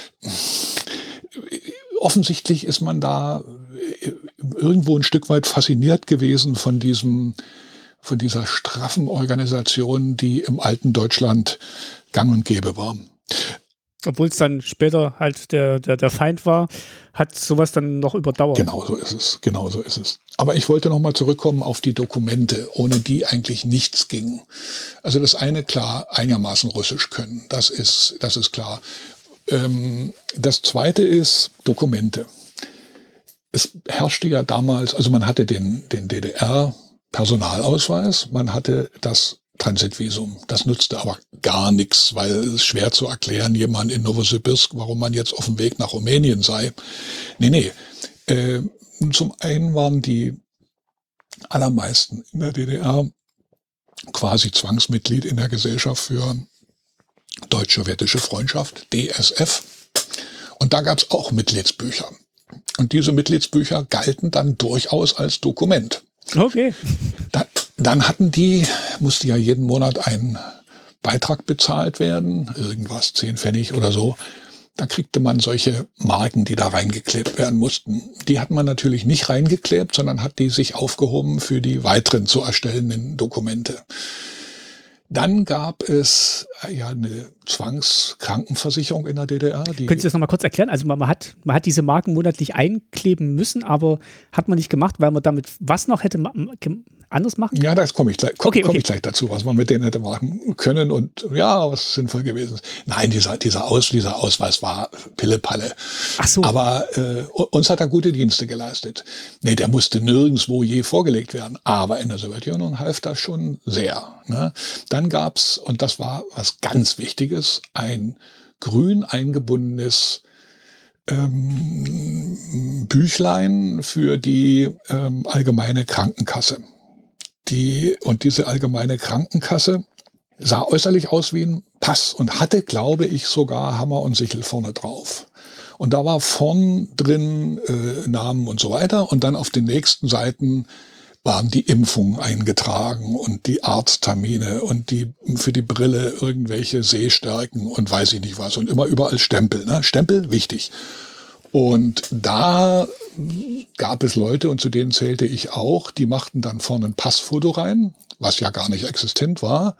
offensichtlich ist man da irgendwo ein Stück weit fasziniert gewesen von diesem, von dieser straffen Organisation, die im alten Deutschland gang und gäbe war. Obwohl es dann später halt der, der, der Feind war, hat sowas dann noch überdauert. Genau so ist es, genau so ist es. Aber ich wollte nochmal zurückkommen auf die Dokumente, ohne die eigentlich nichts ging. Also das eine, klar, einigermaßen Russisch können, das ist, das ist klar. Ähm, das zweite ist Dokumente. Es herrschte ja damals, also man hatte den, den D D R-Personalausweis, man hatte das Transitvisum. Das nutzte aber gar nichts, weil es ist schwer zu erklären, jemand in Novosibirsk, warum man jetzt auf dem Weg nach Rumänien sei. Nee, nee. Äh, zum einen waren die allermeisten in der D D R quasi Zwangsmitglied in der Gesellschaft für Deutsch-Sowjetische Freundschaft, D S F. Und da gab es auch Mitgliedsbücher. Und diese Mitgliedsbücher galten dann durchaus als Dokument. Okay. Da, dann hatten die, musste ja jeden Monat ein Beitrag bezahlt werden, irgendwas, zehn Pfennig oder so. Da kriegte man solche Marken, die da reingeklebt werden mussten. Die hat man natürlich nicht reingeklebt, sondern hat die sich aufgehoben für die weiteren zu erstellenden Dokumente. Dann gab es ja eine Zwangskrankenversicherung in der D D R. Die Können Sie das nochmal kurz erklären? Also man, man, hat, man hat diese Marken monatlich einkleben müssen, aber hat man nicht gemacht, weil man damit was noch hätte ma anders machen? Ja, das komme ich, gleich, komm, okay, okay. komm ich gleich dazu, was man mit denen hätte machen können und ja, was sinnvoll gewesen ist. Nein, dieser, dieser, Aus, dieser Ausweis war Pille-Palle. Ach so. Aber äh, uns hat er gute Dienste geleistet. Nee, der musste nirgendwo je vorgelegt werden. Aber in der Sowjetunion half das schon sehr. Ne? Dann gab's, und das war was ganz Wichtiges, ein grün eingebundenes ähm, Büchlein für die ähm, allgemeine Krankenkasse. Die, und diese allgemeine Krankenkasse sah äußerlich aus wie ein Pass und hatte, glaube ich, sogar Hammer und Sichel vorne drauf. Und da war vorn drin äh, Namen und so weiter. Und dann auf den nächsten Seiten waren die Impfungen eingetragen und die Arzttermine und die für die Brille irgendwelche Sehstärken und weiß ich nicht was. Und immer überall Stempel. Ne? Stempel, wichtig. Und da gab es Leute, und zu denen zählte ich auch, die machten dann vorne ein Passfoto rein, was ja gar nicht existent war,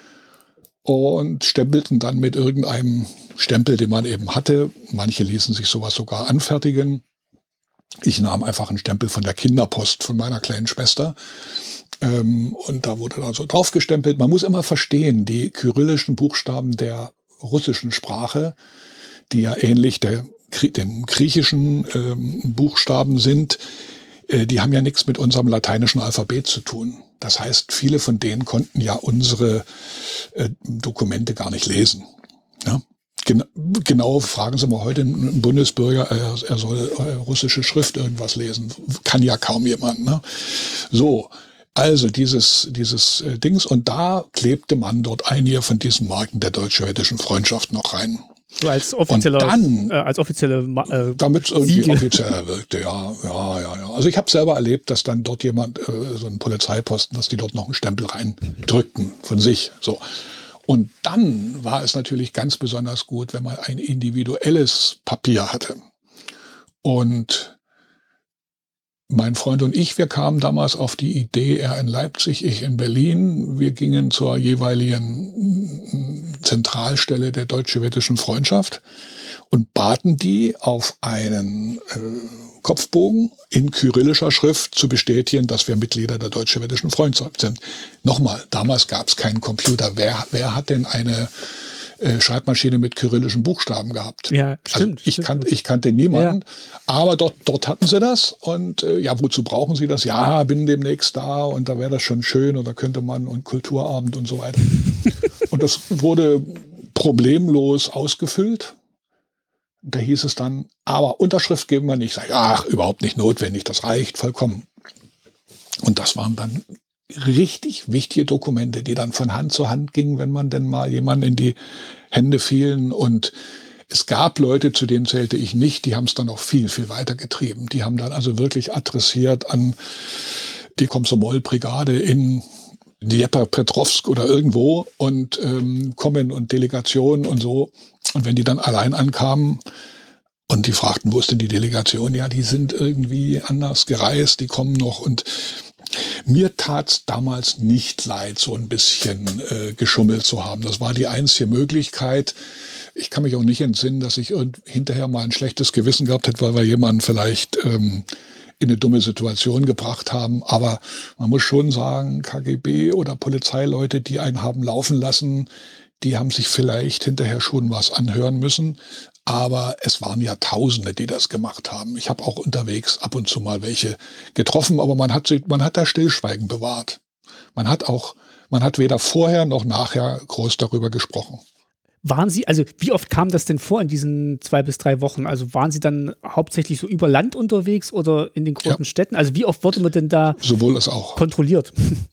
und stempelten dann mit irgendeinem Stempel, den man eben hatte. Manche ließen sich sowas sogar anfertigen. Ich nahm einfach einen Stempel von der Kinderpost von meiner kleinen Schwester. Ähm, und da wurde dann so drauf gestempelt. Man muss immer verstehen, die kyrillischen Buchstaben der russischen Sprache, die ja ähnlich der dem griechischen ähm, Buchstaben sind, äh, die haben ja nichts mit unserem lateinischen Alphabet zu tun. Das heißt, viele von denen konnten ja unsere äh, Dokumente gar nicht lesen. Ja? Gen genau, fragen Sie mal heute einen Bundesbürger, er, er soll äh, russische Schrift irgendwas lesen. Kann ja kaum jemand. Ne? So, also dieses, dieses äh, Dings. Und da klebte man dort einige von diesen Marken der deutsch-sowjetischen Freundschaft noch rein. So als offizieller, dann, äh, als offizielle äh, damit es irgendwie Siegel. Offiziell wirkte, ja, ja, ja, ja. Also ich habe selber erlebt, dass dann dort jemand, äh, so ein Polizeiposten, dass die dort noch einen Stempel reindrückten von sich. So. Und dann war es natürlich ganz besonders gut, wenn man ein individuelles Papier hatte. Und mein Freund und ich, wir kamen damals auf die Idee, er in Leipzig, ich in Berlin. Wir gingen zur jeweiligen Zentralstelle der deutsch-sowjetischen Freundschaft und baten die, auf einen äh, Kopfbogen in kyrillischer Schrift zu bestätigen, dass wir Mitglieder der deutsch-sowjetischen Freundschaft sind. Nochmal, damals gab es keinen Computer. Wer, wer hat denn eine äh, Schreibmaschine mit kyrillischen Buchstaben gehabt? Ja, stimmt. Also ich, stimmt. kan ich kannte niemanden, Ja. aber dort, dort hatten sie das. Und äh, ja, wozu brauchen sie das? Ja, bin demnächst da und da wäre das schon schön und da könnte man und Kulturabend und so weiter. Und das wurde problemlos ausgefüllt. Da hieß es dann, aber Unterschrift geben wir nicht. Sag ich, ach, überhaupt nicht notwendig, das reicht vollkommen. Und das waren dann richtig wichtige Dokumente, die dann von Hand zu Hand gingen, wenn man denn mal jemanden in die Hände fielen. Und es gab Leute, zu denen zählte ich nicht, die haben es dann auch viel, viel weiter getrieben. Die haben dann also wirklich adressiert an die Komsomol-Brigade in Dnepropetrovsk oder irgendwo und ähm, kommen und Delegationen und so. Und wenn die dann allein ankamen und die fragten, wo ist denn die Delegation? Ja, die sind irgendwie anders gereist, die kommen noch. Und mir tat's damals nicht leid, so ein bisschen äh, geschummelt zu haben. Das war die einzige Möglichkeit. Ich kann mich auch nicht entsinnen, dass ich hinterher mal ein schlechtes Gewissen gehabt hätte, weil wir jemanden vielleicht ähm, in eine dumme Situation gebracht haben. Aber man muss schon sagen, K G B oder Polizeileute, die einen haben laufen lassen, die haben sich vielleicht hinterher schon was anhören müssen. Aber es waren ja Tausende, die das gemacht haben. Ich habe auch unterwegs ab und zu mal welche getroffen, aber man hat, man hat da Stillschweigen bewahrt. Man hat auch, man hat weder vorher noch nachher groß darüber gesprochen. Waren Sie, also wie oft kam das denn vor in diesen zwei bis drei Wochen? Also waren Sie dann hauptsächlich so über Land unterwegs oder in den großen ja. Städten? Also wie oft wurde man denn da Sowohl als auch. kontrolliert?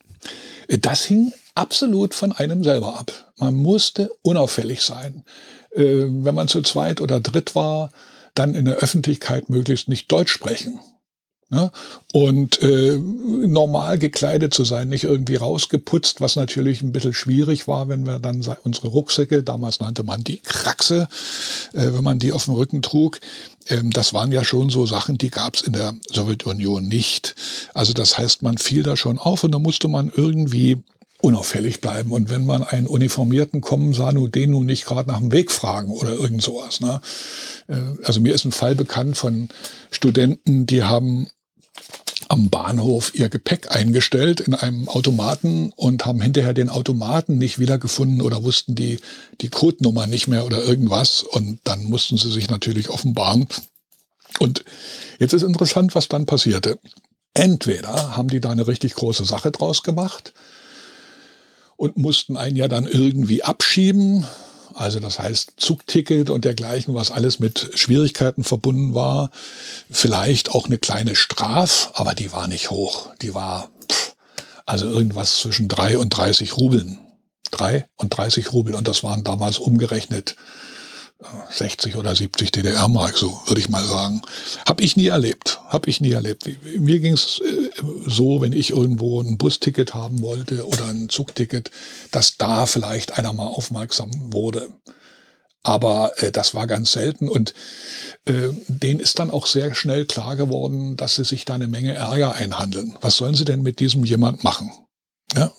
Das hing absolut von einem selber ab. Man musste unauffällig sein. Äh, wenn man zu zweit oder dritt war, dann in der Öffentlichkeit möglichst nicht Deutsch sprechen. Ne? Und äh, normal gekleidet zu sein, nicht irgendwie rausgeputzt, was natürlich ein bisschen schwierig war, wenn wir dann unsere Rucksäcke, damals nannte man die Kraxe, äh, wenn man die auf dem Rücken trug, ähm, das waren ja schon so Sachen, die gab es in der Sowjetunion nicht. Also das heißt, man fiel da schon auf und da musste man irgendwie unauffällig bleiben. Und wenn man einen Uniformierten kommen sah, nur den nun nicht gerade nach dem Weg fragen oder irgend sowas. Ne? Also mir ist ein Fall bekannt von Studenten, die haben am Bahnhof ihr Gepäck eingestellt in einem Automaten und haben hinterher den Automaten nicht wiedergefunden oder wussten die, die Codenummer nicht mehr oder irgendwas. Und dann mussten sie sich natürlich offenbaren. Und jetzt ist interessant, was dann passierte. Entweder haben die da eine richtig große Sache draus gemacht und mussten einen ja dann irgendwie abschieben. Also das heißt Zugticket und dergleichen, was alles mit Schwierigkeiten verbunden war. Vielleicht auch eine kleine Straf, aber die war nicht hoch. Die war pff, also irgendwas zwischen drei und dreißig Rubeln. Drei und dreißig Rubel. Und das waren damals umgerechnet sechzig oder siebzig D D R-Mark, so würde ich mal sagen. Habe ich nie erlebt. Habe ich nie erlebt. Mir ging es so, wenn ich irgendwo ein Busticket haben wollte oder ein Zugticket, dass da vielleicht einer mal aufmerksam wurde. Aber äh, das war ganz selten und äh, denen ist dann auch sehr schnell klar geworden, dass sie sich da eine Menge Ärger einhandeln. Was sollen sie denn mit diesem jemand machen? Ja,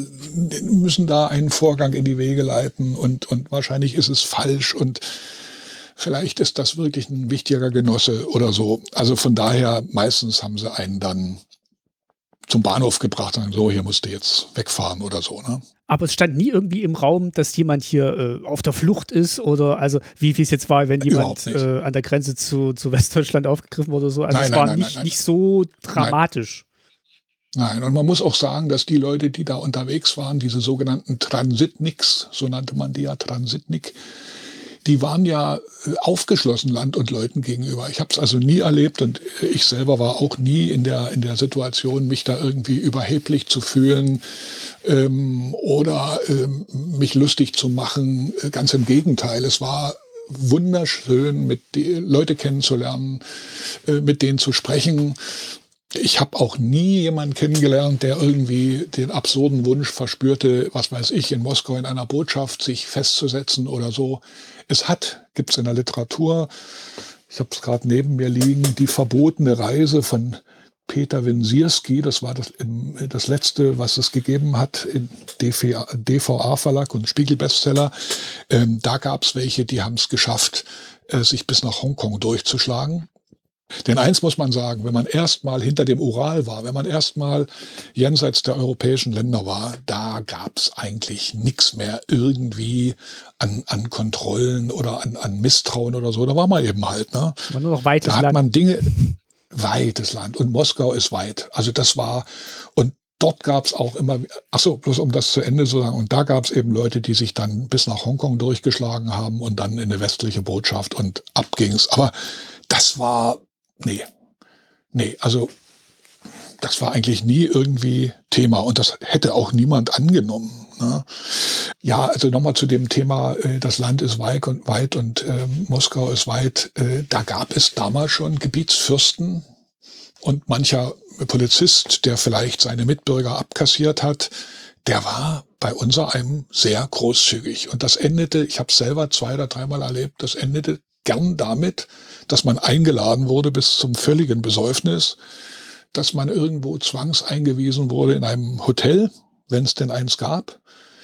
müssen da einen Vorgang in die Wege leiten und, und wahrscheinlich ist es falsch und vielleicht ist das wirklich ein wichtiger Genosse oder so. Also von daher, meistens haben sie einen dann zum Bahnhof gebracht und so, hier musst du jetzt wegfahren oder so. Ne? Aber es stand nie irgendwie im Raum, dass jemand hier äh, auf der Flucht ist oder also wie wie es jetzt war, wenn jemand äh, an der Grenze zu, zu Westdeutschland aufgegriffen wurde oder so. Also nein, es nein, war nein, nicht, nein, nein. nicht so dramatisch. Nein. Nein, und man muss auch sagen, dass die Leute, die da unterwegs waren, diese sogenannten Transitniks, so nannte man die ja, Transitnik, die waren ja aufgeschlossen Land und Leuten gegenüber. Ich habe es also nie erlebt und ich selber war auch nie in der in der Situation, mich da irgendwie überheblich zu fühlen ähm, oder ähm, mich lustig zu machen. Ganz im Gegenteil, es war wunderschön, mit die Leute kennenzulernen, äh, mit denen zu sprechen. Ich habe auch nie jemanden kennengelernt, der irgendwie den absurden Wunsch verspürte, was weiß ich, in Moskau in einer Botschaft sich festzusetzen oder so. Es hat, gibt's in der Literatur, ich habe es gerade neben mir liegen, die verbotene Reise von Peter Wensierski, das war das, das letzte, was es gegeben hat, in D V A-Verlag und Spiegel-Bestseller. Ähm, da gab's welche, die haben es geschafft, äh, sich bis nach Hongkong durchzuschlagen. Denn eins muss man sagen, wenn man erstmal hinter dem Ural war, wenn man erstmal jenseits der europäischen Länder war, da gab's eigentlich nichts mehr irgendwie an, an Kontrollen oder an, an Misstrauen oder so. Da war man eben halt. Ne? War nur noch weites da hat Land. man Dinge, weites Land. Und Moskau ist weit. Also das war, und dort gab's auch immer, ach so, bloß um das zu Ende zu sagen, und da gab's eben Leute, die sich dann bis nach Hongkong durchgeschlagen haben und dann in eine westliche Botschaft und ab ging's. Aber das war, Nee, nee, also das war eigentlich nie irgendwie Thema und das hätte auch niemand angenommen. Ne? Ja, also nochmal zu dem Thema, äh, das Land ist weit und weit und äh, Moskau ist weit. Äh, da gab es damals schon Gebietsfürsten und mancher Polizist, der vielleicht seine Mitbürger abkassiert hat, der war bei unser einem sehr großzügig. Und das endete, ich habe es selber zwei oder dreimal erlebt, das endete gern damit, dass man eingeladen wurde bis zum völligen Besäufnis, dass man irgendwo zwangseingewiesen wurde in einem Hotel, wenn es denn eins gab,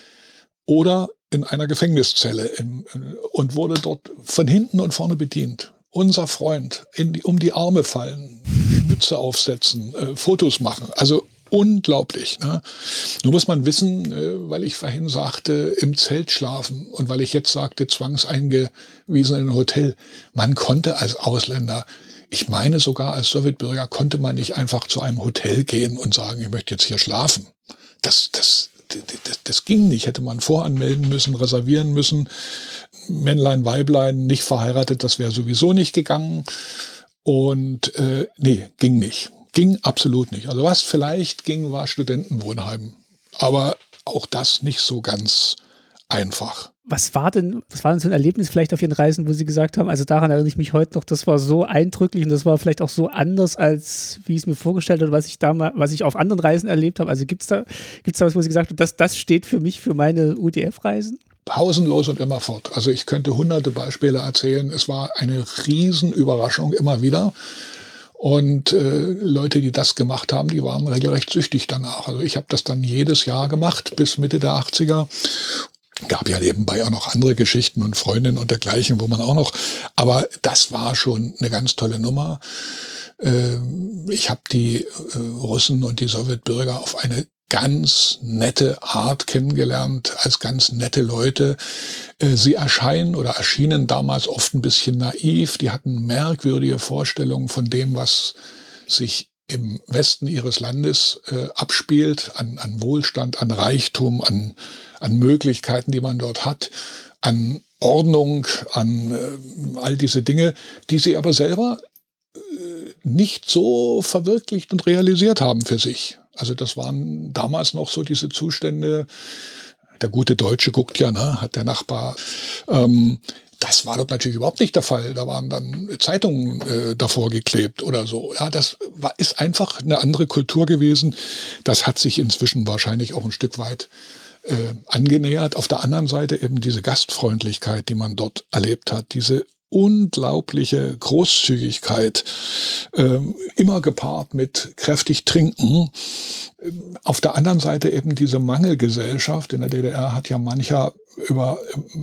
oder in einer Gefängniszelle in, und wurde dort von hinten und vorne bedient. Unser Freund, in die, um die Arme fallen, Mütze aufsetzen, äh, Fotos machen. Also unglaublich. Ne? Nur muss man wissen, äh, weil ich vorhin sagte, im Zelt schlafen und weil ich jetzt sagte, zwangseingewiesen in ein Hotel. Man konnte als Ausländer, ich meine sogar als Sowjetbürger, konnte man nicht einfach zu einem Hotel gehen und sagen, ich möchte jetzt hier schlafen. Das, das, das, das ging nicht. Hätte man voranmelden müssen, reservieren müssen. Männlein, Weiblein, nicht verheiratet, das wäre sowieso nicht gegangen. Und äh, nee, ging nicht. Ging absolut nicht. Also was vielleicht ging, war Studentenwohnheim. Aber auch das nicht so ganz einfach. Was war denn, was war denn so ein Erlebnis vielleicht auf Ihren Reisen, wo Sie gesagt haben, also daran erinnere ich mich heute noch, das war so eindrücklich und das war vielleicht auch so anders, als wie ich es mir vorgestellt habe, was ich da mal, was ich auf anderen Reisen erlebt habe. Also gibt es da, gibt's da was, wo Sie gesagt haben, das, das steht für mich für meine U D F-Reisen? Pausenlos und immerfort. Also ich könnte hunderte Beispiele erzählen. Es war eine Riesenüberraschung immer wieder. Und äh, Leute, die das gemacht haben, die waren regelrecht süchtig danach. Also ich habe das dann jedes Jahr gemacht bis Mitte der achtziger. Gab ja nebenbei auch noch andere Geschichten und Freundinnen und dergleichen, wo man auch noch, aber das war schon eine ganz tolle Nummer. Ich habe die Russen und die Sowjetbürger auf eine ganz nette Art kennengelernt, als ganz nette Leute. Sie erscheinen oder erschienen damals oft ein bisschen naiv. Die hatten merkwürdige Vorstellungen von dem, was sich im Westen ihres Landes äh, abspielt, an, an Wohlstand, an Reichtum, an, an Möglichkeiten, die man dort hat, an Ordnung, an äh, all diese Dinge, die sie aber selber äh, nicht so verwirklicht und realisiert haben für sich. Also das waren damals noch so diese Zustände, der gute Deutsche guckt ja, ne, hat der Nachbar, ähm, das war dort natürlich überhaupt nicht der Fall. Da waren dann Zeitungen äh, davor geklebt oder so. Ja, das war, ist einfach eine andere Kultur gewesen. Das hat sich inzwischen wahrscheinlich auch ein Stück weit äh, angenähert. Auf der anderen Seite eben diese Gastfreundlichkeit, die man dort erlebt hat, diese unglaubliche Großzügigkeit, äh, immer gepaart mit kräftig Trinken. Auf der anderen Seite eben diese Mangelgesellschaft. In der D D R hat ja mancher über,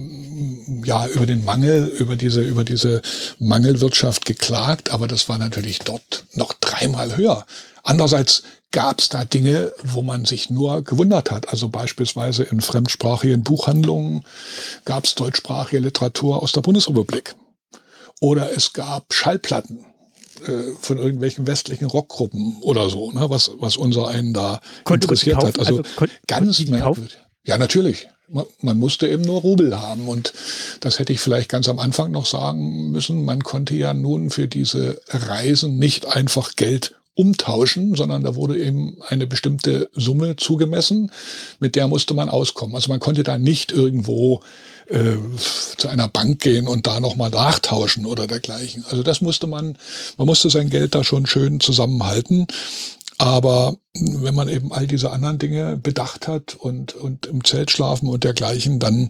ja, über den Mangel, über diese, über diese Mangelwirtschaft geklagt, aber das war natürlich dort noch dreimal höher. Andererseits gab es da Dinge, wo man sich nur gewundert hat. Also beispielsweise in fremdsprachigen Buchhandlungen gab es deutschsprachige Literatur aus der Bundesrepublik. Oder es gab Schallplatten äh, von irgendwelchen westlichen Rockgruppen oder so, ne, was, was unser einen da Konnte interessiert kaufen? hat. Also, also kon- ganz die kaufen? merkwürdig. Ja, natürlich. Man, man musste eben nur Rubel haben. Und das hätte ich vielleicht ganz am Anfang noch sagen müssen. Man konnte ja nun für diese Reisen nicht einfach Geld umtauschen, sondern da wurde eben eine bestimmte Summe zugemessen, mit der musste man auskommen. Also man konnte da nicht irgendwo äh, zu einer Bank gehen und da nochmal nachtauschen oder dergleichen. Also das musste man, man musste sein Geld da schon schön zusammenhalten. Aber wenn man eben all diese anderen Dinge bedacht hat und, und im Zelt schlafen und dergleichen, dann,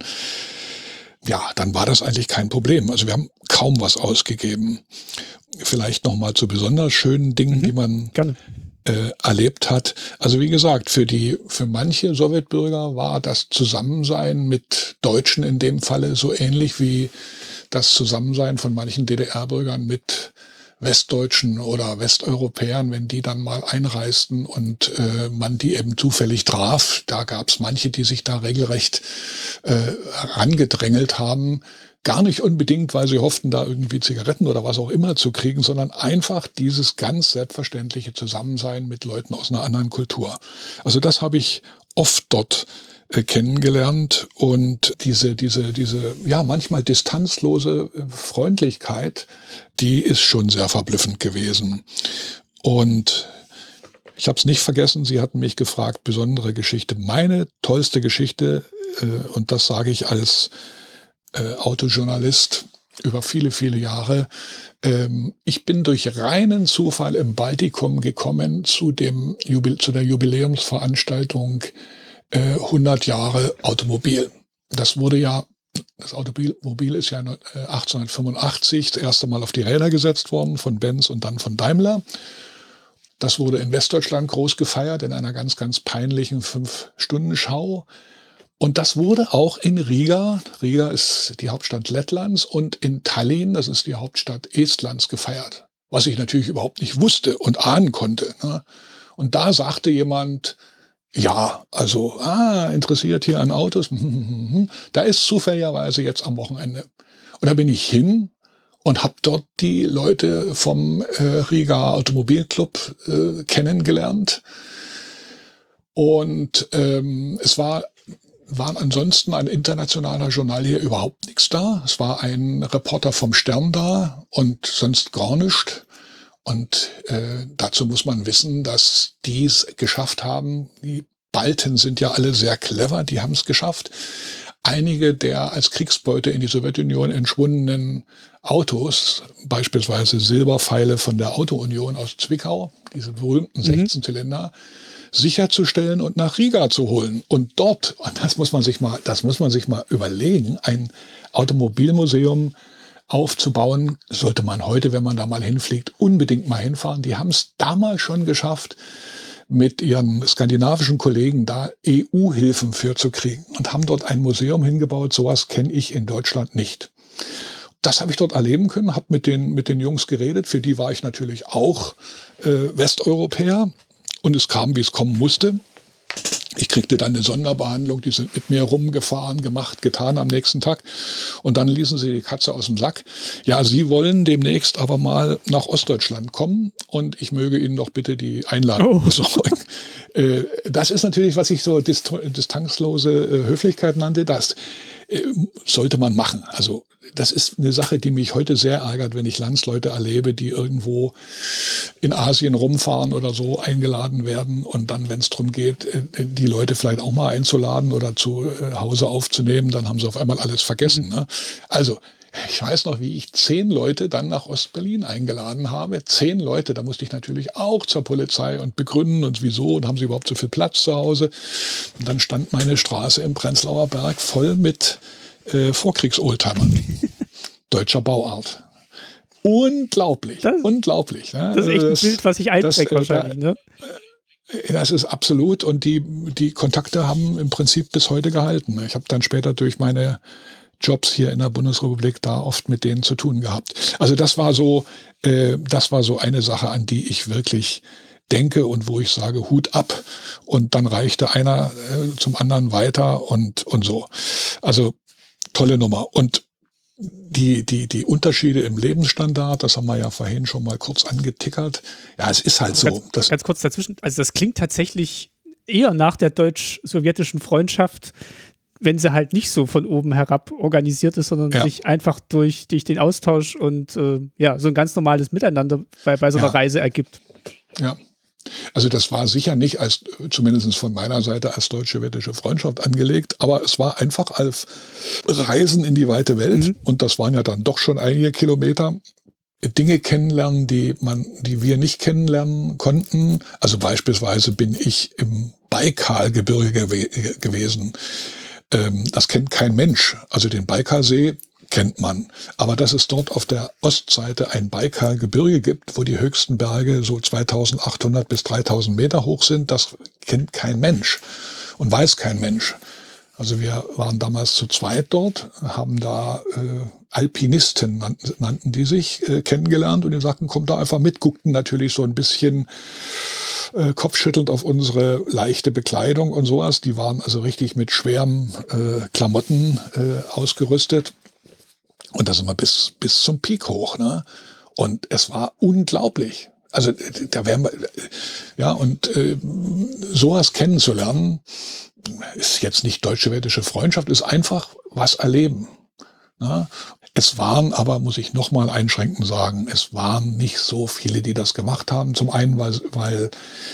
ja, dann war das eigentlich kein Problem. Also wir haben kaum was ausgegeben. Vielleicht nochmal zu besonders schönen Dingen, mhm, die man äh, erlebt hat. Also wie gesagt, für die, für manche Sowjetbürger war das Zusammensein mit Deutschen in dem Falle so ähnlich wie das Zusammensein von manchen D D R-Bürgern mit Westdeutschen oder Westeuropäern, wenn die dann mal einreisten und äh, man die eben zufällig traf. Da gab es manche, die sich da regelrecht äh, herangedrängelt haben. Gar nicht unbedingt, weil sie hofften, da irgendwie Zigaretten oder was auch immer zu kriegen, sondern einfach dieses ganz selbstverständliche Zusammensein mit Leuten aus einer anderen Kultur. Also das habe ich oft dort äh, kennengelernt und diese, diese, diese, ja, manchmal distanzlose äh, Freundlichkeit, die ist schon sehr verblüffend gewesen. Und ich habe es nicht vergessen, Sie hatten mich gefragt, besondere Geschichte. Meine tollste Geschichte, äh, und das sage ich als äh, Autojournalist über viele, viele Jahre. Ähm, ich bin durch reinen Zufall im Baltikum gekommen zu dem Jubil- zu der Jubiläumsveranstaltung äh, hundert Jahre Automobil. Das wurde ja Das Automobil ist ja achtzehnhundertfünfundachtzig das erste Mal auf die Räder gesetzt worden von Benz und dann von Daimler. Das wurde in Westdeutschland groß gefeiert in einer ganz, ganz peinlichen Fünf-Stunden-Schau. Und das wurde auch in Riga, Riga ist die Hauptstadt Lettlands, und in Tallinn, das ist die Hauptstadt Estlands, gefeiert. Was ich natürlich überhaupt nicht wusste und ahnen konnte. Ne? Und da sagte jemand, ja, also, ah, interessiert hier an Autos, da ist zufälligerweise jetzt am Wochenende. Und da bin ich hin und habe dort die Leute vom äh, Riga Automobilclub äh, kennengelernt. Und ähm, es war, waren ansonsten ein internationaler Journal hier überhaupt nichts da. Es war ein Reporter vom Stern da und sonst gar nichts. Und äh, dazu muss man wissen, dass die es geschafft haben. Die Balten sind ja alle sehr clever, die haben es geschafft. Einige der als Kriegsbeute in die Sowjetunion entschwundenen Autos, beispielsweise Silberpfeile von der Auto-Union aus Zwickau, diese berühmten sechzehn-Zylinder, sicherzustellen und nach Riga zu holen. Und dort, und das muss man sich mal, das muss man sich mal überlegen, ein Automobilmuseum aufzubauen. Sollte man heute, wenn man da mal hinfliegt, unbedingt mal hinfahren. Die haben es damals schon geschafft, mit ihren skandinavischen Kollegen da E U-Hilfen für zu kriegen und haben dort ein Museum hingebaut. Sowas kenne ich in Deutschland nicht. Das habe ich dort erleben können, habe mit den, mit den Jungs geredet. Für die war ich natürlich auch äh, Westeuropäer und es kam, wie es kommen musste. Ich kriegte dann eine Sonderbehandlung, die sind mit mir rumgefahren, gemacht, getan am nächsten Tag. Und dann ließen sie die Katze aus dem Sack. Ja, sie wollen demnächst aber mal nach Ostdeutschland kommen und ich möge Ihnen doch bitte die Einladung besorgen. Oh. Äh, das ist natürlich, was ich so dist distanzlose äh, Höflichkeit nannte. Das äh, sollte man machen. Also das ist eine Sache, die mich heute sehr ärgert, wenn ich Landsleute erlebe, die irgendwo in Asien rumfahren oder so eingeladen werden und dann, wenn es darum geht, die Leute vielleicht auch mal einzuladen oder zu Hause aufzunehmen, dann haben sie auf einmal alles vergessen. Ne? Also ich weiß noch, wie ich zehn Leute dann nach Ostberlin eingeladen habe. Zehn Leute, da musste ich natürlich auch zur Polizei und begründen und wieso und haben sie überhaupt so viel Platz zu Hause. Und dann stand meine Straße im Prenzlauer Berg voll mit Äh, Vorkriegs-Oldtimern deutscher Bauart. Unglaublich, das, unglaublich. Ne? Das ist echt ein das, Bild, was sich einprägt das, wahrscheinlich. Ne? Das ist absolut und die, die Kontakte haben im Prinzip bis heute gehalten. Ich habe dann später durch meine Jobs hier in der Bundesrepublik da oft mit denen zu tun gehabt. Also das war so, äh, das war so eine Sache, an die ich wirklich denke und wo ich sage, Hut ab. Und dann reichte einer äh, zum anderen weiter und, und so. Also tolle Nummer. Und die, die, die Unterschiede im Lebensstandard, das haben wir ja vorhin schon mal kurz angetickert. Ja, es ist halt so. Ganz, das ganz kurz dazwischen. Also das klingt tatsächlich eher nach der deutsch-sowjetischen Freundschaft, wenn sie halt nicht so von oben herab organisiert ist, sondern ja. sich einfach durch, durch den Austausch und äh, ja, so ein ganz normales Miteinander bei, bei so einer ja. Reise ergibt. Ja. Also das war sicher nicht als, zumindest von meiner Seite, als deutsch-sowjetische Freundschaft angelegt, aber es war einfach als Reisen in die weite Welt mhm. und das waren ja dann doch schon einige Kilometer. Dinge kennenlernen, die man, die wir nicht kennenlernen konnten. Also beispielsweise bin ich im Baikalgebirge gew gewesen. Ähm, das kennt kein Mensch. Also den Baikalsee kennt man. Aber dass es dort auf der Ostseite ein Baikalgebirge gibt, wo die höchsten Berge so zweitausendachthundert bis dreitausend Meter hoch sind, das kennt kein Mensch und weiß kein Mensch. Also wir waren damals zu zweit dort, haben da äh, Alpinisten, nannten, nannten die sich, äh, kennengelernt und die sagten, kommt da einfach mit, guckten natürlich so ein bisschen äh, kopfschüttelnd auf unsere leichte Bekleidung und sowas. Die waren also richtig mit schweren äh, Klamotten äh, ausgerüstet. Und da sind wir bis, bis zum Peak hoch, ne? Und es war unglaublich. Also da wären wir, ja, und äh, sowas kennenzulernen, ist jetzt nicht deutsch-sowjetische Freundschaft, ist einfach was erleben. Ne? Es waren aber, muss ich nochmal einschränkend sagen, es waren nicht so viele, die das gemacht haben. Zum einen, weil, weil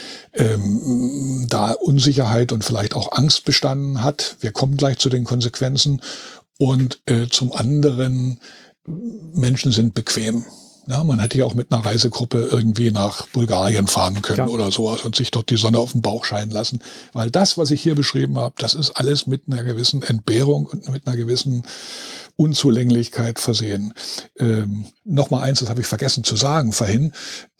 ähm, da Unsicherheit und vielleicht auch Angst bestanden hat. Wir kommen gleich zu den Konsequenzen. Und äh, zum anderen, Menschen sind bequem. Ja, man hätte ja auch mit einer Reisegruppe irgendwie nach Bulgarien fahren können ja. oder sowas und sich dort die Sonne auf den Bauch scheinen lassen. Weil das, was ich hier beschrieben habe, das ist alles mit einer gewissen Entbehrung und mit einer gewissen Unzulänglichkeit versehen. Ähm, Nochmal eins, das habe ich vergessen zu sagen vorhin.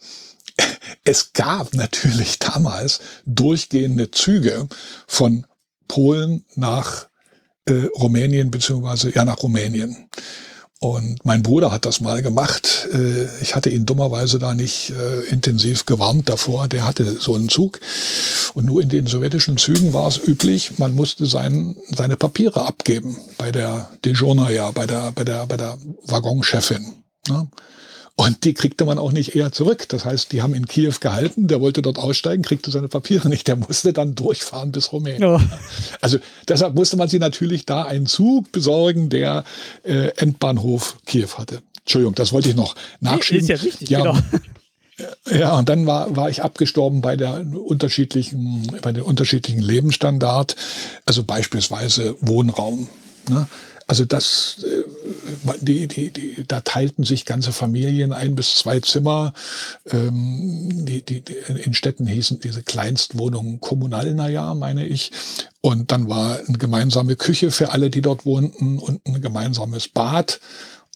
Es gab natürlich damals durchgehende Züge von Polen nach Äh, Rumänien beziehungsweise ja nach Rumänien. Und mein Bruder hat das mal gemacht. Äh, ich hatte ihn dummerweise da nicht äh, intensiv gewarnt davor. Der hatte so einen Zug. Und nur in den sowjetischen Zügen war es üblich, man musste sein, seine Papiere abgeben bei der Dежурная, bei der, bei der, bei der Waggonchefin. Ne? Und die kriegte man auch nicht eher zurück. Das heißt, die haben in Kiew gehalten, der wollte dort aussteigen, kriegte seine Papiere nicht. Der musste dann durchfahren bis Rumänien. Oh. Also deshalb musste man sich natürlich da einen Zug besorgen, der äh, Endbahnhof Kiew hatte. Entschuldigung, das wollte ich noch nachschieben. Ist ja richtig, ja, genau. Ja, und dann war, war ich abgestorben bei der unterschiedlichen, bei den unterschiedlichen Lebensstandard. Also beispielsweise Wohnraum. Ne? Also das, die, die, die, da teilten sich ganze Familien ein bis zwei Zimmer. Ähm, die, die, die, in Städten hießen diese Kleinstwohnungen Kommunalnaja, meine ich. Und dann war eine gemeinsame Küche für alle, die dort wohnten und ein gemeinsames Bad.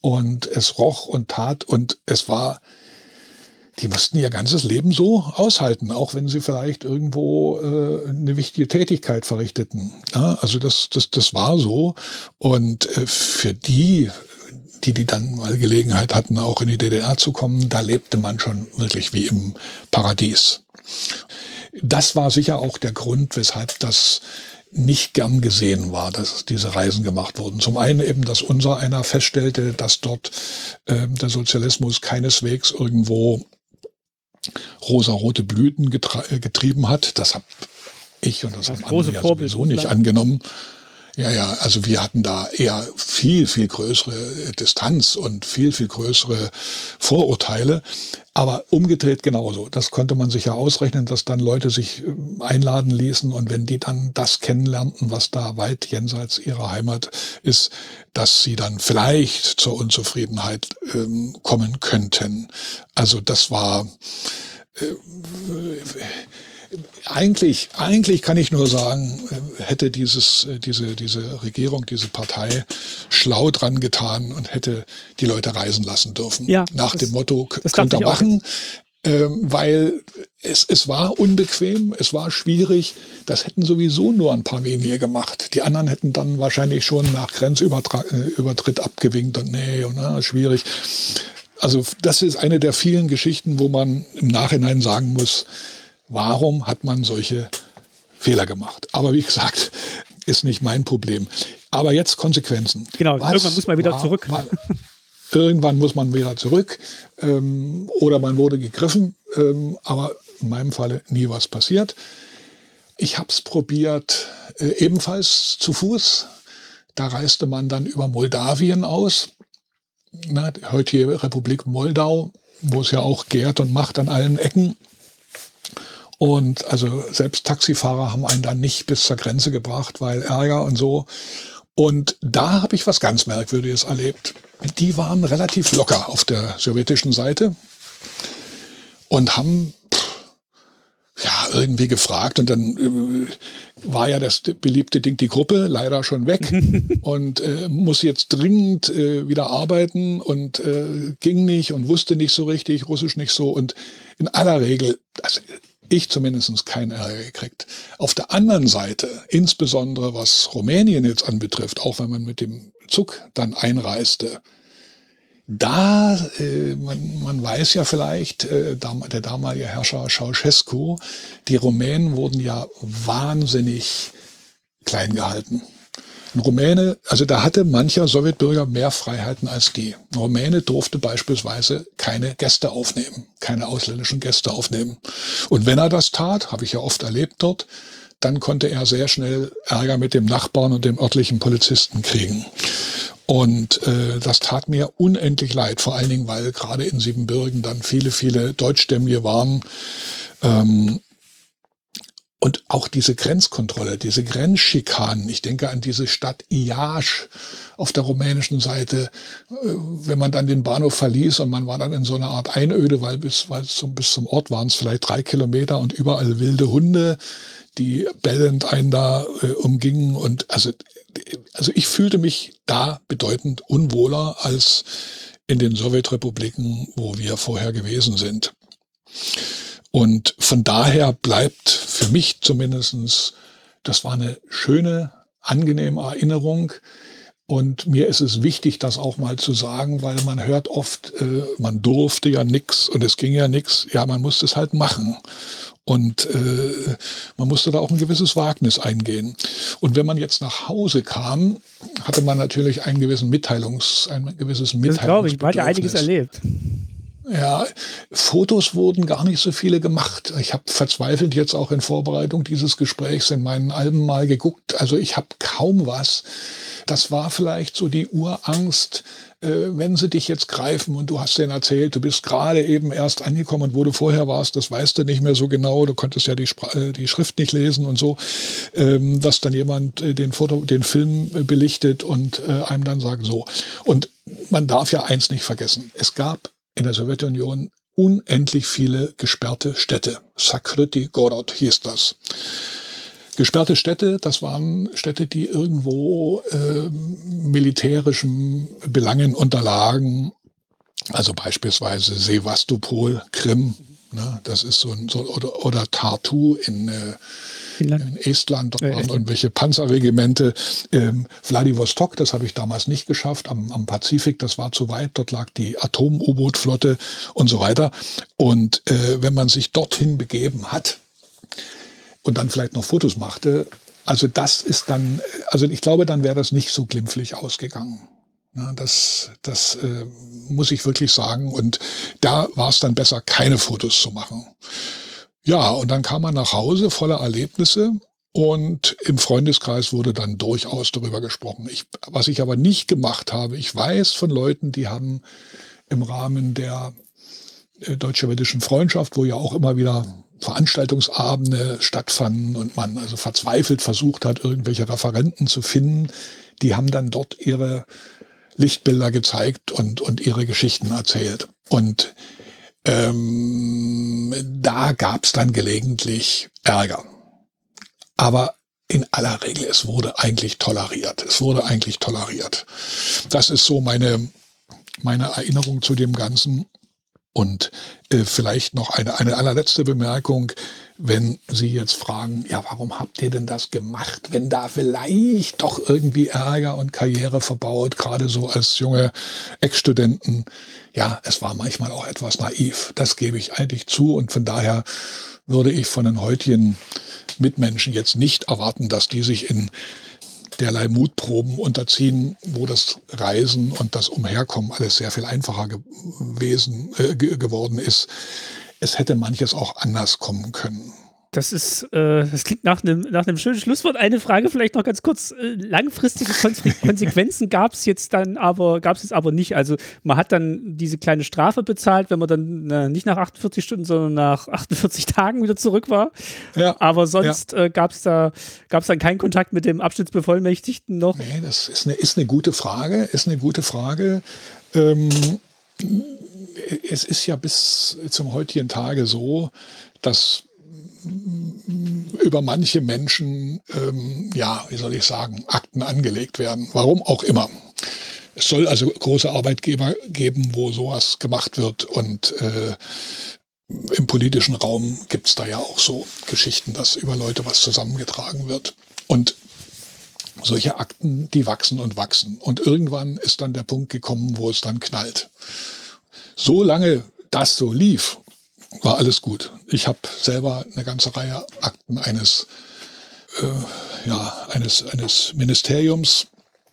und es roch und tat und es war, die mussten ihr ganzes Leben so aushalten, auch wenn sie vielleicht irgendwo äh, eine wichtige Tätigkeit verrichteten. Ja, also das, das, das war so. Und äh, für die, die, die dann mal Gelegenheit hatten, auch in die D D R zu kommen, da lebte man schon wirklich wie im Paradies. Das war sicher auch der Grund, weshalb das nicht gern gesehen war, dass diese Reisen gemacht wurden. Zum einen eben, dass unser einer feststellte, dass dort äh, der Sozialismus keineswegs irgendwo rosarote Blüten getrie- getrieben hat. Das habe ich und das, das haben andere ja sowieso nicht angenommen. Ja, ja, also wir hatten da eher viel, viel größere Distanz und viel, viel größere Vorurteile. Aber umgedreht genauso. Das konnte man sich ja ausrechnen, dass dann Leute sich einladen ließen und wenn die dann das kennenlernten, was da weit jenseits ihrer Heimat ist, dass sie dann vielleicht zur Unzufriedenheit ähm, kommen könnten. Also das war äh, Eigentlich, eigentlich kann ich nur sagen, hätte dieses, diese, diese Regierung, diese Partei schlau dran getan und hätte die Leute reisen lassen dürfen. Ja, Nach das, dem Motto, könnt ihr machen, ähm, weil es, es war unbequem, es war schwierig. Das hätten sowieso nur ein paar wenige gemacht. Die anderen hätten dann wahrscheinlich schon nach Grenzübertritt abgewinkt und nee, und na, schwierig. Also das ist eine der vielen Geschichten, wo man im Nachhinein sagen muss, warum hat man solche Fehler gemacht? Aber wie gesagt, ist nicht mein Problem. Aber jetzt Konsequenzen. Genau, Was irgendwann muss man wieder war, zurück. War, irgendwann muss man wieder zurück ähm, oder man wurde gegriffen, ähm, aber in meinem Falle nie was passiert. Ich habe es probiert, äh, ebenfalls zu Fuß. Da reiste man dann über Moldawien aus, na, die heutige Republik Moldau, wo es ja auch gärt und macht an allen Ecken. Und also selbst Taxifahrer haben einen dann nicht bis zur Grenze gebracht, weil Ärger und so. Und da habe ich was ganz Merkwürdiges erlebt. Die waren relativ locker auf der sowjetischen Seite und haben ja irgendwie gefragt. Und dann äh, war ja das beliebte Ding, die Gruppe, leider schon weg und äh, muss jetzt dringend äh, wieder arbeiten und äh, ging nicht und wusste nicht so richtig, Russisch nicht so. Und in aller Regel, also ich zumindest keinen Ärger gekriegt. Auf der anderen Seite, insbesondere was Rumänien jetzt anbetrifft, auch wenn man mit dem Zug dann einreiste, da, äh, man, man weiß ja vielleicht, äh, der damalige Herrscher Ceausescu, die Rumänen wurden ja wahnsinnig klein gehalten. Ein Rumäne, also da hatte mancher Sowjetbürger mehr Freiheiten als die. Ein Rumäne durfte beispielsweise keine Gäste aufnehmen, keine ausländischen Gäste aufnehmen. Und wenn er das tat, habe ich ja oft erlebt dort, dann konnte er sehr schnell Ärger mit dem Nachbarn und dem örtlichen Polizisten kriegen. Und äh, das tat mir unendlich leid, vor allen Dingen, weil gerade in Siebenbürgen dann viele, viele Deutschstämmige waren. Ähm, Und auch diese Grenzkontrolle, diese Grenzschikanen, ich denke an diese Stadt Iași auf der rumänischen Seite, wenn man dann den Bahnhof verließ und man war dann in so einer Art Einöde, weil bis, weil zum, bis zum Ort waren es vielleicht drei Kilometer und überall wilde Hunde, die bellend einen da äh, umgingen. Und also, also ich fühlte mich da bedeutend unwohler als in den Sowjetrepubliken, wo wir vorher gewesen sind. Und von daher bleibt für mich zumindestens, das war eine schöne, angenehme Erinnerung. Und mir ist es wichtig, das auch mal zu sagen, weil man hört oft, äh, man durfte ja nix und es ging ja nix. Ja, man musste es halt machen. Und äh, man musste da auch ein gewisses Wagnis eingehen. Und wenn man jetzt nach Hause kam, hatte man natürlich einen gewissen Mitteilungs, ein gewisses Mitteilungsbedürfnis. Das glaube ich, man hat ja einiges erlebt. Ja, Fotos wurden gar nicht so viele gemacht. Ich habe verzweifelt jetzt auch in Vorbereitung dieses Gesprächs in meinen Alben mal geguckt. Also ich habe kaum was. Das war vielleicht so die Urangst, äh, wenn sie dich jetzt greifen und du hast denen erzählt, du bist gerade eben erst angekommen und wo du vorher warst, das weißt du nicht mehr so genau. Du konntest ja die, Spra- die Schrift nicht lesen und so, ähm, dass dann jemand äh, den Foto, den Film äh, belichtet und äh, einem dann sagt so. Und man darf ja eins nicht vergessen. Es gab in der Sowjetunion unendlich viele gesperrte Städte. Sakryty Gorod hieß das. Gesperrte Städte, das waren Städte, die irgendwo äh, militärischen Belangen unterlagen. Also beispielsweise Sevastopol, Krim, ne, das ist so ein, so, oder, oder Tartu in, äh, in Estland, dort waren irgendwelche Panzerregimente. Ähm, Wladiwostok, das habe ich damals nicht geschafft, am, am Pazifik, das war zu weit, dort lag die Atom-U-Boot-Flotte und so weiter. Und äh, wenn man sich dorthin begeben hat und dann vielleicht noch Fotos machte, also das ist dann, also ich glaube, dann wäre das nicht so glimpflich ausgegangen. Ja, das das äh, muss ich wirklich sagen. Und da war es dann besser, keine Fotos zu machen. Ja, und dann kam man nach Hause voller Erlebnisse und im Freundeskreis wurde dann durchaus darüber gesprochen. Ich, was ich aber nicht gemacht habe, ich weiß von Leuten, die haben im Rahmen der äh, deutsch-sowjetischen Freundschaft, wo ja auch immer wieder Veranstaltungsabende stattfanden und man also verzweifelt versucht hat, irgendwelche Referenten zu finden, die haben dann dort ihre Lichtbilder gezeigt und, und ihre Geschichten erzählt. Und ähm, da gab es dann gelegentlich Ärger. Aber in aller Regel, es wurde eigentlich toleriert. Es wurde eigentlich toleriert. Das ist so meine, meine Erinnerung zu dem Ganzen. Und äh, vielleicht noch eine, eine allerletzte Bemerkung, wenn Sie jetzt fragen, ja, warum habt ihr denn das gemacht, wenn da vielleicht doch irgendwie Ärger und Karriere verbaut, gerade so als junge Ex-Studenten. Ja, es war manchmal auch etwas naiv, das gebe ich eigentlich zu und von daher würde ich von den heutigen Mitmenschen jetzt nicht erwarten, dass die sich in derlei Mutproben unterziehen, wo das Reisen und das Umherkommen alles sehr viel einfacher gewesen, äh, geworden ist. Es hätte manches auch anders kommen können. Das ist, äh, das klingt nach einem, nach einem schönen Schlusswort. Eine Frage vielleicht noch ganz kurz. Äh, langfristige Konsequenzen gab es jetzt dann aber, gab es jetzt aber nicht. Also man hat dann diese kleine Strafe bezahlt, wenn man dann äh, nicht nach achtundvierzig Stunden, sondern nach achtundvierzig Tagen wieder zurück war. Ja, aber sonst ja. äh, gab es da, gab's dann keinen Kontakt mit dem Abschnittsbevollmächtigten noch? Nee, das ist eine, ist eine gute Frage, ist eine gute Frage. Ähm, es ist ja bis zum heutigen Tage so, dass über manche Menschen, ähm, ja, wie soll ich sagen, Akten angelegt werden. Warum auch immer. Es soll also große Arbeitgeber geben, wo sowas gemacht wird. Und äh, im politischen Raum gibt es da ja auch so Geschichten, dass über Leute was zusammengetragen wird. Und solche Akten, die wachsen und wachsen. Und irgendwann ist dann der Punkt gekommen, wo es dann knallt. Solange das so lief, war alles gut. Ich habe selber eine ganze Reihe Akten eines, äh, ja, eines, eines Ministeriums,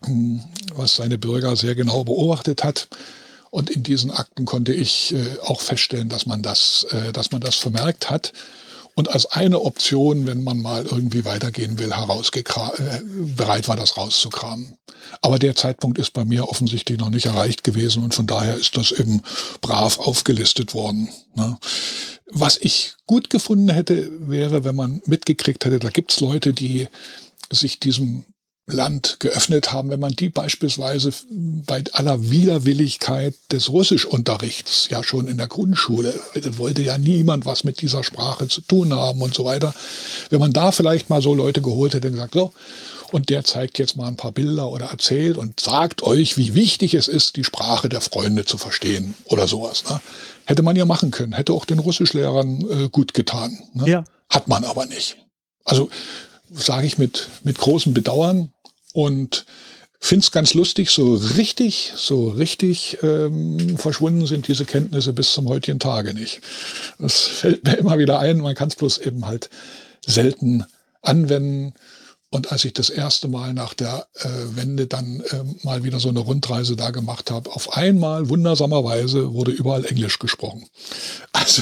was seine Bürger sehr genau beobachtet hat. Und in diesen Akten konnte ich äh, auch feststellen, dass man das, äh, dass man das vermerkt hat. Und als eine Option, wenn man mal irgendwie weitergehen will, äh, bereit war, das rauszukramen. Aber der Zeitpunkt ist bei mir offensichtlich noch nicht erreicht gewesen und von daher ist das eben brav aufgelistet worden. Ne? Was ich gut gefunden hätte, wäre, wenn man mitgekriegt hätte, da gibt's Leute, die sich diesem Land geöffnet haben, wenn man die beispielsweise bei aller Widerwilligkeit des Russischunterrichts ja schon in der Grundschule, da wollte ja niemand was mit dieser Sprache zu tun haben und so weiter, wenn man da vielleicht mal so Leute geholt hätte und gesagt, so, und der zeigt jetzt mal ein paar Bilder oder erzählt und sagt euch, wie wichtig es ist, die Sprache der Freunde zu verstehen oder sowas. Ne? Hätte man ja machen können, hätte auch den Russischlehrern äh, gut getan. Ne? Ja. Hat man aber nicht. Also sage ich mit, mit großem Bedauern und finde es ganz lustig, so richtig, so richtig ähm, verschwunden sind diese Kenntnisse bis zum heutigen Tage nicht. Das fällt mir immer wieder ein, man kann es bloß eben halt selten anwenden. Und als ich das erste Mal nach der äh, Wende dann äh, mal wieder so eine Rundreise da gemacht habe, auf einmal, wundersamerweise, wurde überall Englisch gesprochen. Also,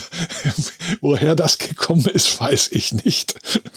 woher das gekommen ist, weiß ich nicht.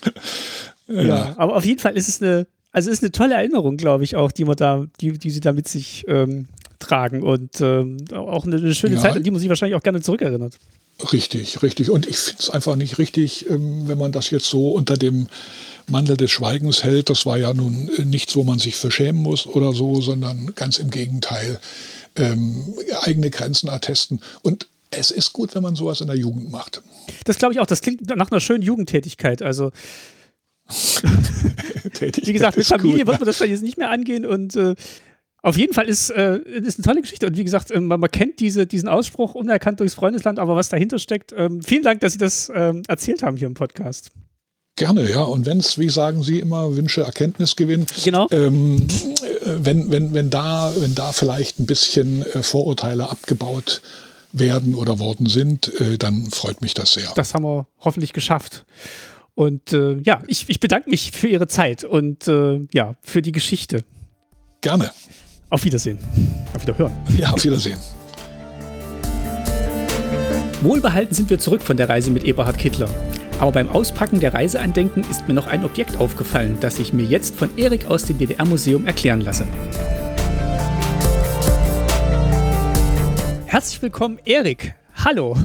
Ja, ja, aber auf jeden Fall ist es eine, also ist eine tolle Erinnerung, glaube ich, auch, die man da, die, die sie da mit sich ähm, tragen und ähm, auch eine, eine schöne ja. Zeit, an die man sich wahrscheinlich auch gerne zurückerinnert. Richtig, richtig. Und ich finde es einfach nicht richtig, ähm, wenn man das jetzt so unter dem Mantel des Schweigens hält. Das war ja nun nichts, wo man sich für schämen muss oder so, sondern ganz im Gegenteil, ähm, eigene Grenzen attesten. Und es ist gut, wenn man sowas in der Jugend macht. Das glaube ich auch. Das klingt nach einer schönen Jugendtätigkeit. Also Wie gesagt, mit Familie wird man das dann jetzt nicht mehr angehen und äh, auf jeden Fall ist, äh, ist eine tolle Geschichte. Und wie gesagt, ähm, man, man kennt diese, diesen Ausspruch, unerkannt durchs Freundesland, aber was dahinter steckt, ähm, vielen Dank, dass Sie das ähm, erzählt haben hier im Podcast. Gerne, ja. Und wenn es, wie sagen Sie immer, Wünsche Erkenntnisgewinn, genau. ähm, wenn, wenn, wenn, da, wenn da vielleicht ein bisschen äh, Vorurteile abgebaut werden oder worden sind, äh, dann freut mich das sehr. Das haben wir hoffentlich geschafft. Und äh, ja, ich, ich bedanke mich für Ihre Zeit und äh, ja, für die Geschichte. Gerne. Auf Wiedersehen. Auf Wiederhören. Ja, auf Wiedersehen. Wohlbehalten sind wir zurück von der Reise mit Eberhard Kittler. Aber beim Auspacken der Reiseandenken ist mir noch ein Objekt aufgefallen, das ich mir jetzt von Erik aus dem D D R-Museum erklären lasse. Herzlich willkommen, Erik. Hallo.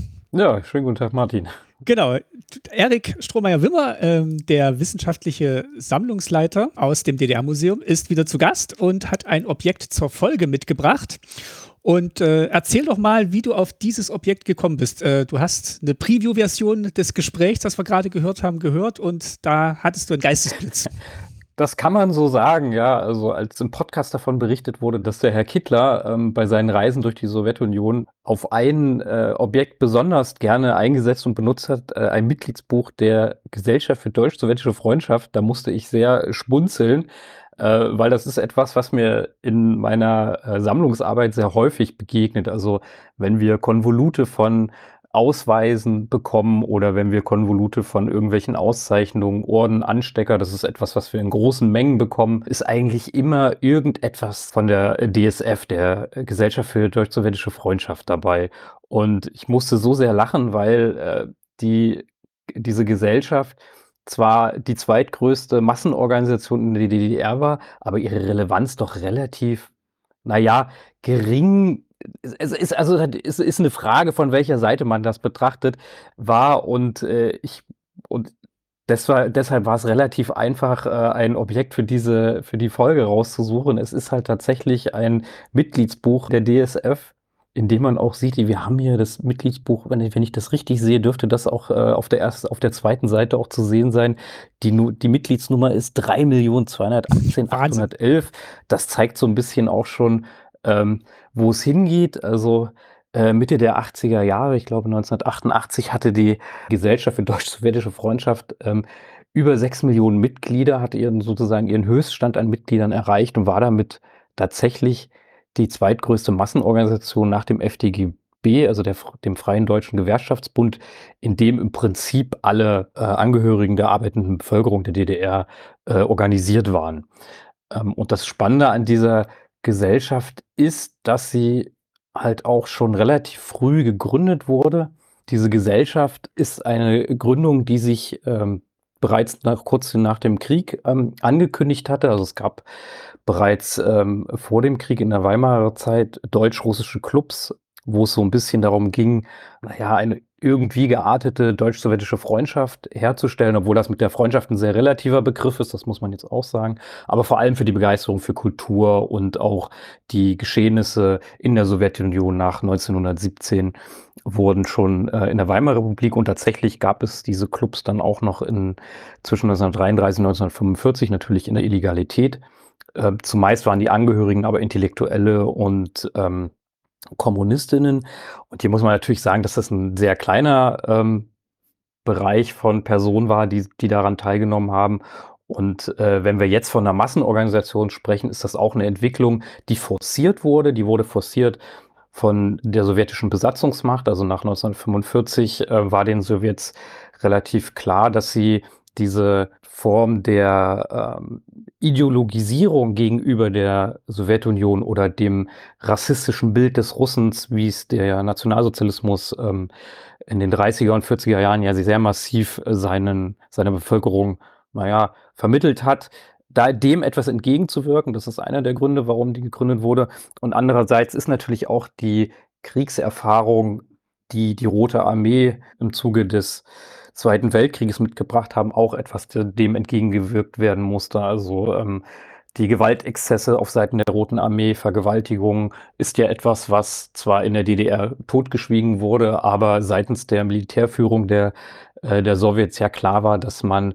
Ja, schönen guten Tag, Martin. Genau, Erik Strohmeier-Wimmer, ähm, der wissenschaftliche Sammlungsleiter aus dem D D R-Museum, ist wieder zu Gast und hat ein Objekt zur Folge mitgebracht. Und äh, erzähl doch mal, wie du auf dieses Objekt gekommen bist. Äh, du hast eine Preview-Version des Gesprächs, das wir gerade gehört haben, gehört und da hattest du einen Geistesblitz. Das kann man so sagen, ja. Also als im Podcast davon berichtet wurde, dass der Herr Kittler ähm, bei seinen Reisen durch die Sowjetunion auf ein äh, Objekt besonders gerne eingesetzt und benutzt hat, äh, ein Mitgliedsbuch der Gesellschaft für deutsch-sowjetische Freundschaft, da musste ich sehr schmunzeln, äh, weil das ist etwas, was mir in meiner äh, Sammlungsarbeit sehr häufig begegnet. Also wenn wir Konvolute von Ausweisen bekommen oder wenn wir Konvolute von irgendwelchen Auszeichnungen, Orden, Anstecker, das ist etwas, was wir in großen Mengen bekommen, ist eigentlich immer irgendetwas von der D S F, der Gesellschaft für deutsch-sowjetische Freundschaft dabei. Und ich musste so sehr lachen, weil äh, die, diese Gesellschaft zwar die zweitgrößte Massenorganisation in der D D R war, aber ihre Relevanz doch relativ, naja, gering. Es ist also es ist eine Frage, von welcher Seite man das betrachtet, war und äh, ich und das war, deshalb war es relativ einfach, äh, ein Objekt für diese für die Folge rauszusuchen. Es ist halt tatsächlich ein Mitgliedsbuch der D S F, in dem man auch sieht, wir haben hier das Mitgliedsbuch, wenn ich, wenn ich das richtig sehe, dürfte das auch äh, auf der ersten, auf der zweiten Seite auch zu sehen sein. Die, Nu- die Mitgliedsnummer ist drei Millionen zweihundertachtzehntausendachthundertelf. Das zeigt so ein bisschen auch schon, ähm, wo es hingeht. Also äh, Mitte der achtziger Jahre, ich glaube neunzehnhundertachtundachtzig, hatte die Gesellschaft für deutsch-sowjetische Freundschaft ähm, über sechs Millionen Mitglieder, hatte ihren sozusagen ihren Höchststand an Mitgliedern erreicht und war damit tatsächlich die zweitgrößte Massenorganisation nach dem F D G B, also der, dem Freien Deutschen Gewerkschaftsbund, in dem im Prinzip alle äh, Angehörigen der arbeitenden Bevölkerung der D D R äh, organisiert waren. Ähm, und das Spannende an dieser Gesellschaft ist, dass sie halt auch schon relativ früh gegründet wurde. Diese Gesellschaft ist eine Gründung, die sich ähm, bereits nach, kurz nach dem Krieg ähm, angekündigt hatte. Also es gab bereits ähm, vor dem Krieg in der Weimarer Zeit deutsch-russische Clubs, wo es so ein bisschen darum ging, naja, eine irgendwie geartete deutsch-sowjetische Freundschaft herzustellen, obwohl das mit der Freundschaft ein sehr relativer Begriff ist, das muss man jetzt auch sagen, aber vor allem für die Begeisterung für Kultur und auch die Geschehnisse in der Sowjetunion nach neunzehnhundertsiebzehn wurden schon äh, in der Weimarer Republik und tatsächlich gab es diese Clubs dann auch noch in, zwischen neunzehnhundertdreiunddreißig und neunzehnhundertfünfundvierzig, natürlich in der Illegalität. Äh, zumeist waren die Angehörigen aber Intellektuelle und ähm, Kommunistinnen. Und hier muss man natürlich sagen, dass das ein sehr kleiner ähm, Bereich von Personen war, die, die daran teilgenommen haben. Und äh, wenn wir jetzt von einer Massenorganisation sprechen, ist das auch eine Entwicklung, die forciert wurde. Die wurde forciert von der sowjetischen Besatzungsmacht. Also nach neunzehnhundertfünfundvierzig äh, war den Sowjets relativ klar, dass sie diese Form der ähm, Ideologisierung gegenüber der Sowjetunion oder dem rassistischen Bild des Russens, wie es der Nationalsozialismus ähm, in den dreißiger und vierziger Jahren ja sehr massiv äh, seinen, seiner Bevölkerung, naja, vermittelt hat, da dem etwas entgegenzuwirken. Das ist einer der Gründe, warum die gegründet wurde. Und andererseits ist natürlich auch die Kriegserfahrung, die die Rote Armee im Zuge des Zweiten Weltkrieges mitgebracht haben, auch etwas, dem entgegengewirkt werden musste. Also ähm, die Gewaltexzesse auf Seiten der Roten Armee, Vergewaltigung, ist ja etwas, was zwar in der D D R totgeschwiegen wurde, aber seitens der Militärführung der, äh, der Sowjets ja klar war, dass man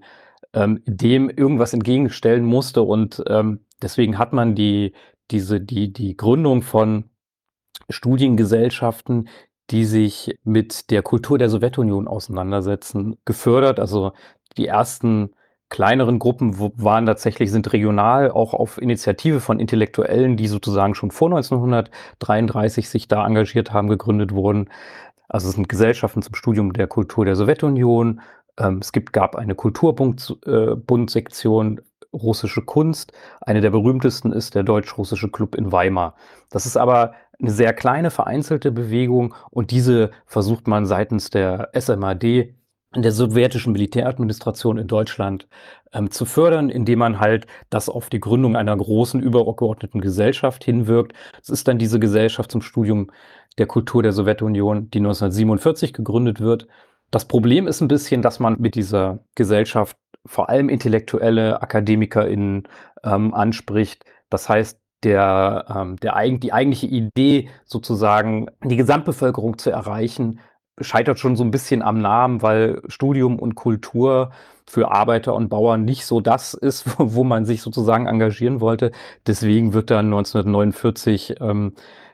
ähm, dem irgendwas entgegenstellen musste. Und ähm, deswegen hat man die, diese, die, die Gründung von Studiengesellschaften, die sich mit der Kultur der Sowjetunion auseinandersetzen, gefördert. Also die ersten kleineren Gruppen wo- waren tatsächlich, sind regional auch auf Initiative von Intellektuellen, die sozusagen schon vor neunzehnhundertdreiunddreißig sich da engagiert haben, gegründet wurden. Also es sind Gesellschaften zum Studium der Kultur der Sowjetunion. Ähm, es gibt, gab eine Kulturbund, äh, Bundsektion russische Kunst. Eine der berühmtesten ist der Deutsch-Russische Club in Weimar. Das ist aber eine sehr kleine, vereinzelte Bewegung und diese versucht man seitens der S M A D, der sowjetischen Militäradministration in Deutschland, ähm, zu fördern, indem man halt das auf die Gründung einer großen, übergeordneten Gesellschaft hinwirkt. Es ist dann diese Gesellschaft zum Studium der Kultur der Sowjetunion, die neunzehnhundertsiebenundvierzig gegründet wird. Das Problem ist ein bisschen, dass man mit dieser Gesellschaft vor allem intellektuelle AkademikerInnen ähm, anspricht. Das heißt, der, ähm, der, eig die eigentliche Idee, sozusagen die Gesamtbevölkerung zu erreichen, scheitert schon so ein bisschen am Namen, weil Studium und Kultur für Arbeiter und Bauern nicht so das ist, wo, wo man sich sozusagen engagieren wollte. Deswegen wird dann neunzehnhundertneunundvierzig ähm,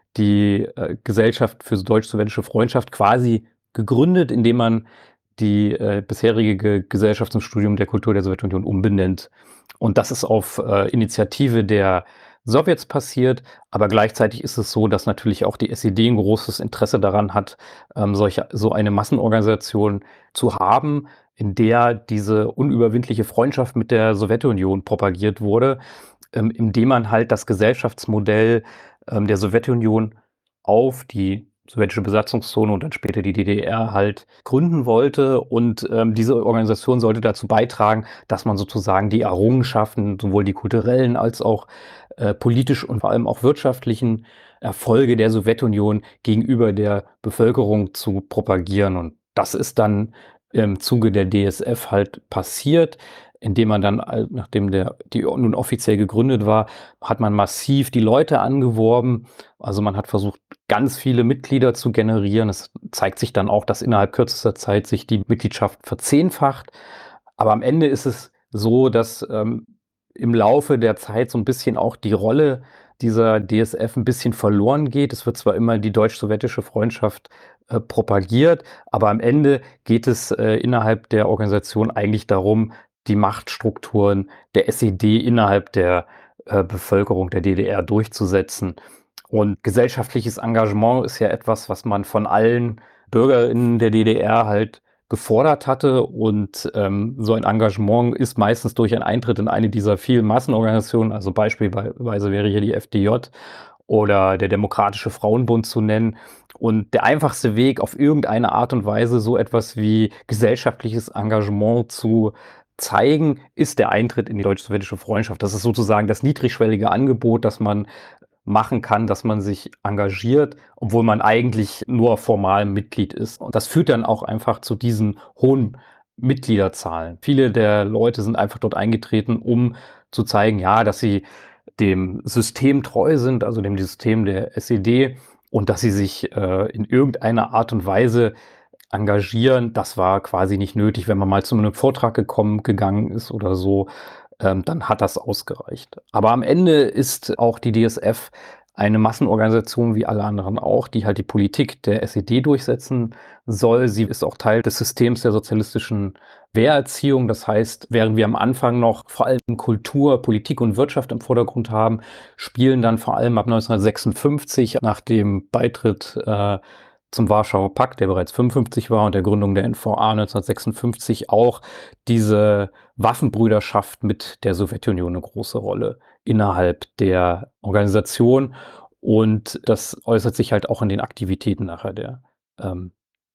die äh, Gesellschaft für deutsch-sowjetische Freundschaft quasi gegründet, indem man die äh, bisherige Ge Gesellschaft zum Studium der Kultur der Sowjetunion umbenennt. Und das ist auf äh, Initiative der Sowjets passiert, aber gleichzeitig ist es so, dass natürlich auch die S E D ein großes Interesse daran hat, ähm, solche, so eine Massenorganisation zu haben, in der diese unüberwindliche Freundschaft mit der Sowjetunion propagiert wurde, ähm, indem man halt das Gesellschaftsmodell ähm, der Sowjetunion auf die sowjetische Besatzungszone und dann später die D D R halt gründen wollte. Und ähm, diese Organisation sollte dazu beitragen, dass man sozusagen die Errungenschaften, sowohl die kulturellen als auch äh, politisch und vor allem auch wirtschaftlichen Erfolge der Sowjetunion gegenüber der Bevölkerung zu propagieren. Und das ist dann im Zuge der D S F halt passiert, indem man dann, äh, nachdem der, die nun offiziell gegründet war, hat man massiv die Leute angeworben. Also man hat versucht, ganz viele Mitglieder zu generieren. Es zeigt sich dann auch, dass innerhalb kürzester Zeit sich die Mitgliedschaft verzehnfacht. Aber am Ende ist es so, dass ähm, im Laufe der Zeit so ein bisschen auch die Rolle dieser D S F ein bisschen verloren geht. Es wird zwar immer die deutsch-sowjetische Freundschaft äh, propagiert, aber am Ende geht es äh, innerhalb der Organisation eigentlich darum, die Machtstrukturen der S E D innerhalb der äh, Bevölkerung der D D R durchzusetzen. Und gesellschaftliches Engagement ist ja etwas, was man von allen BürgerInnen der D D R halt gefordert hatte. Und ähm, so ein Engagement ist meistens durch einen Eintritt in eine dieser vielen Massenorganisationen, also beispielsweise wäre hier die F D J oder der Demokratische Frauenbund zu nennen. Und der einfachste Weg, auf irgendeine Art und Weise so etwas wie gesellschaftliches Engagement zu zeigen, ist der Eintritt in die deutsch-sowjetische Freundschaft. Das ist sozusagen das niedrigschwellige Angebot, das man machen kann, dass man sich engagiert, obwohl man eigentlich nur formal Mitglied ist. Und das führt dann auch einfach zu diesen hohen Mitgliederzahlen. Viele der Leute sind einfach dort eingetreten, um zu zeigen, ja, dass sie dem System treu sind, also dem System der S E D, und dass sie sich äh, in irgendeiner Art und Weise engagieren. Das war quasi nicht nötig, wenn man mal zu einem Vortrag gekommen, gegangen ist oder so, ähm, dann hat das ausgereicht. Aber am Ende ist auch die D S F eine Massenorganisation wie alle anderen auch, die halt die Politik der S E D durchsetzen soll. Sie ist auch Teil des Systems der sozialistischen Wehrerziehung. Das heißt, während wir am Anfang noch vor allem Kultur, Politik und Wirtschaft im Vordergrund haben, spielen dann vor allem ab neunzehnhundertsechsundfünfzig nach dem Beitritt äh, zum Warschauer Pakt, der bereits fünfundfünfzig war, und der Gründung der N V A neunzehnhundertsechsundfünfzig auch diese Waffenbrüderschaft mit der Sowjetunion eine große Rolle innerhalb der Organisation. Und das äußert sich halt auch in den Aktivitäten nachher der ähm,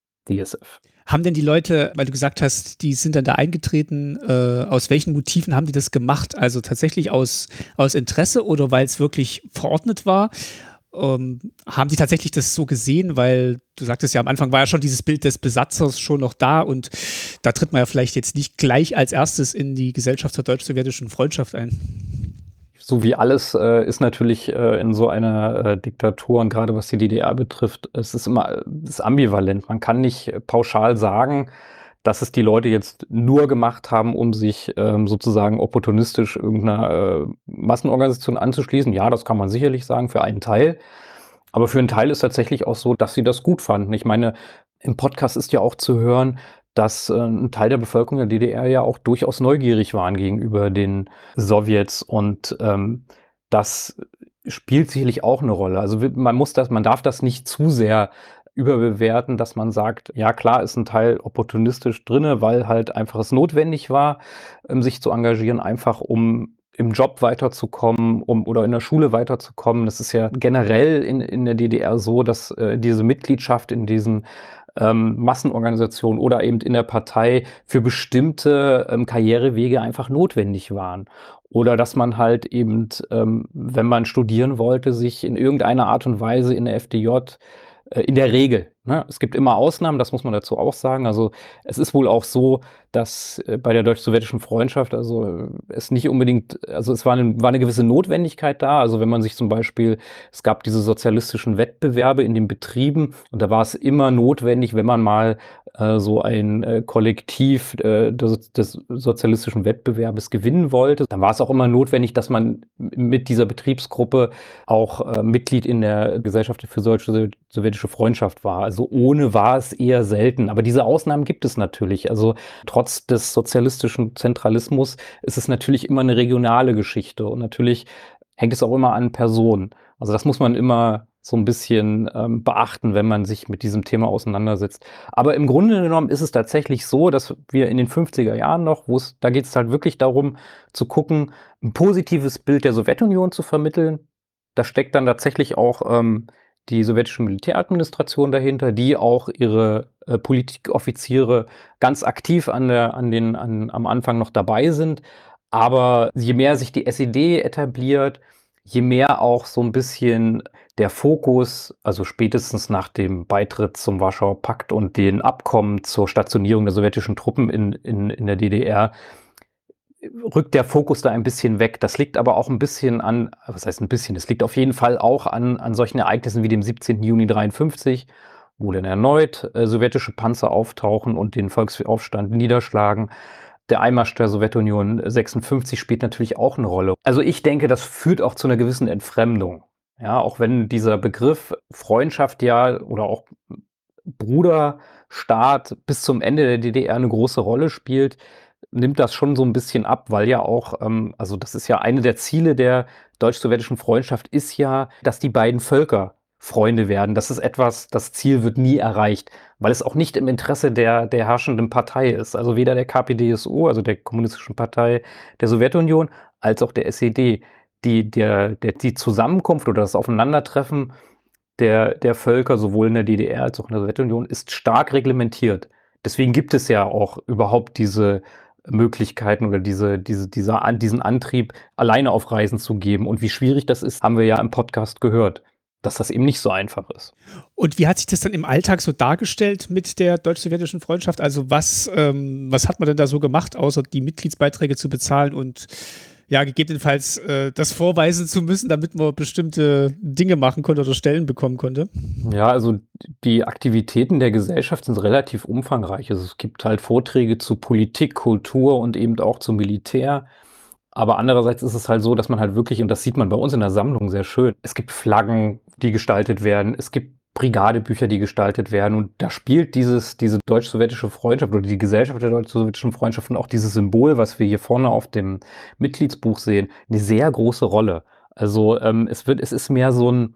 D S F. Haben denn die Leute, weil du gesagt hast, die sind dann da eingetreten, äh, aus welchen Motiven haben die das gemacht? Also tatsächlich aus, aus Interesse oder weil es wirklich verordnet war? Ähm, haben die tatsächlich das so gesehen? Weil du sagtest ja, am Anfang war ja schon dieses Bild des Besatzers schon noch da und da tritt man ja vielleicht jetzt nicht gleich als erstes in die Gesellschaft zur deutsch-sowjetischen Freundschaft ein. So wie alles äh, ist natürlich äh, in so einer äh, Diktatur, und gerade was die D D R betrifft, es ist immer es ist ambivalent. Man kann nicht pauschal sagen, dass es die Leute jetzt nur gemacht haben, um sich ähm, sozusagen opportunistisch irgendeiner äh, Massenorganisation anzuschließen. Ja, das kann man sicherlich sagen für einen Teil. Aber für einen Teil ist tatsächlich auch so, dass sie das gut fanden. Ich meine, im Podcast ist ja auch zu hören, dass äh, ein Teil der Bevölkerung der D D R ja auch durchaus neugierig waren gegenüber den Sowjets und ähm, das spielt sicherlich auch eine Rolle. Also wi- man muss das, man darf das nicht zu sehr überbewerten, dass man sagt, ja klar ist ein Teil opportunistisch drinne, weil halt einfach es notwendig war, ähm, sich zu engagieren, einfach um im Job weiterzukommen, um oder in der Schule weiterzukommen. Das ist ja generell in, in der D D R so, dass äh, diese Mitgliedschaft in diesen ähm, Massenorganisationen oder eben in der Partei für bestimmte ähm, Karrierewege einfach notwendig waren. Oder dass man halt eben, ähm, wenn man studieren wollte, sich in irgendeiner Art und Weise in der F D J äh, in der Regel, ne? Es gibt immer Ausnahmen, das muss man dazu auch sagen. Also es ist wohl auch so, dass äh, bei der deutsch-sowjetischen Freundschaft, also äh, es nicht unbedingt, also es war eine, war eine gewisse Notwendigkeit da. Also wenn man sich zum Beispiel, es gab diese sozialistischen Wettbewerbe in den Betrieben und da war es immer notwendig, wenn man mal äh, so ein äh, Kollektiv äh, des, des sozialistischen Wettbewerbes gewinnen wollte, dann war es auch immer notwendig, dass man mit dieser Betriebsgruppe auch äh, Mitglied in der Gesellschaft für deutsch-sowjetische Freundschaft war. Also ohne war es eher selten. Aber diese Ausnahmen gibt es natürlich. Also trotz des sozialistischen Zentralismus ist es natürlich immer eine regionale Geschichte. Und natürlich hängt es auch immer an Personen. Also das muss man immer so ein bisschen ähm, beachten, wenn man sich mit diesem Thema auseinandersetzt. Aber im Grunde genommen ist es tatsächlich so, dass wir in den fünfziger Jahren noch, wo es, da geht es halt wirklich darum, zu gucken, ein positives Bild der Sowjetunion zu vermitteln. Da steckt dann tatsächlich auch ähm, die sowjetische Militäradministration dahinter, die auch ihre äh, Politikoffiziere ganz aktiv an der, an den, an, am Anfang noch dabei sind. Aber je mehr sich die S E D etabliert, je mehr auch so ein bisschen der Fokus, also spätestens nach dem Beitritt zum Warschauer Pakt und den Abkommen zur Stationierung der sowjetischen Truppen in, in, in der D D R, rückt der Fokus da ein bisschen weg. Das liegt aber auch ein bisschen an, was heißt ein bisschen, es liegt auf jeden Fall auch an, an solchen Ereignissen wie dem siebzehnten Juni dreiundfünfzig, wo dann erneut äh, sowjetische Panzer auftauchen und den Volksaufstand niederschlagen. Der Einmarsch der Sowjetunion sechsundfünfzig spielt natürlich auch eine Rolle. Also ich denke, das führt auch zu einer gewissen Entfremdung. Ja, auch wenn dieser Begriff Freundschaft ja oder auch Bruderstaat bis zum Ende der D D R eine große Rolle spielt, nimmt das schon so ein bisschen ab, weil ja auch, ähm, also das ist ja eine der Ziele der deutsch-sowjetischen Freundschaft ist ja, dass die beiden Völker Freunde werden. Das ist etwas, das Ziel wird nie erreicht, weil es auch nicht im Interesse der, der herrschenden Partei ist. Also weder der K P D S U, also der Kommunistischen Partei der Sowjetunion, als auch der S E D. Die, der, der, die Zusammenkunft oder das Aufeinandertreffen der, der Völker, sowohl in der D D R als auch in der Sowjetunion, ist stark reglementiert. Deswegen gibt es ja auch überhaupt diese Möglichkeiten oder diese, diese, dieser, An- diesen Antrieb, alleine auf Reisen zu geben. Und wie schwierig das ist, haben wir ja im Podcast gehört, dass das eben nicht so einfach ist. Und wie hat sich das dann im Alltag so dargestellt mit der deutsch-sowjetischen Freundschaft? Also was, ähm, was hat man denn da so gemacht, außer die Mitgliedsbeiträge zu bezahlen und ja, gegebenenfalls äh, das vorweisen zu müssen, damit man bestimmte Dinge machen konnte oder Stellen bekommen konnte? Ja, also die Aktivitäten der Gesellschaft sind relativ umfangreich. Also es gibt halt Vorträge zu Politik, Kultur und eben auch zum Militär. Aber andererseits ist es halt so, dass man halt wirklich, und das sieht man bei uns in der Sammlung sehr schön, es gibt Flaggen, die gestaltet werden, es gibt Brigadebücher, die gestaltet werden. Und da spielt dieses, diese deutsch-sowjetische Freundschaft oder die Gesellschaft der deutsch-sowjetischen Freundschaft und auch dieses Symbol, was wir hier vorne auf dem Mitgliedsbuch sehen, eine sehr große Rolle. Also ähm, es wird, es ist mehr so ein,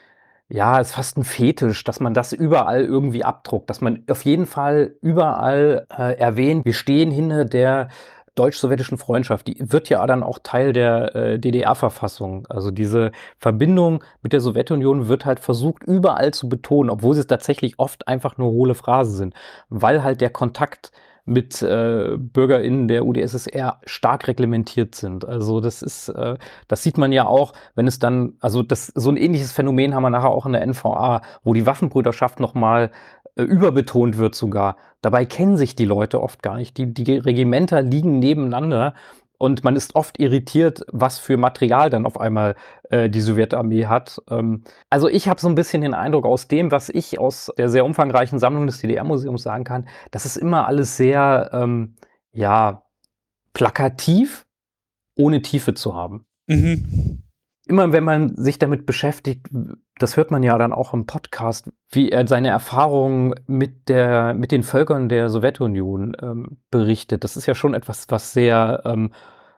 ja, es ist fast ein Fetisch, dass man das überall irgendwie abdruckt, dass man auf jeden Fall überall äh, erwähnt, wir stehen hinter der deutsch-sowjetischen Freundschaft. Die wird ja dann auch Teil der äh, D D R-Verfassung. Also diese Verbindung mit der Sowjetunion wird halt versucht, überall zu betonen, obwohl sie tatsächlich oft einfach nur hohle Phrasen sind, weil halt der Kontakt mit äh, BürgerInnen der U d S S R stark reglementiert sind. Also das ist, äh, das sieht man ja auch, wenn es dann, also das, so ein ähnliches Phänomen haben wir nachher auch in der N V A, wo die Waffenbrüderschaft nochmal äh, überbetont wird sogar. Dabei kennen sich die Leute oft gar nicht. Die, die Regimenter liegen nebeneinander Und man ist oft irritiert, was für Material dann auf einmal äh, die Sowjetarmee hat. Ähm, also ich habe so ein bisschen den Eindruck aus dem, was ich aus der sehr umfangreichen Sammlung des D D R-Museums sagen kann, das ist immer alles sehr, ähm, ja, plakativ, ohne Tiefe zu haben. Mhm. Immer wenn man sich damit beschäftigt, das hört man ja dann auch im Podcast, wie er seine Erfahrungen mit der mit den Völkern der Sowjetunion, ähm, berichtet. Das ist ja schon etwas, was sehr, ähm,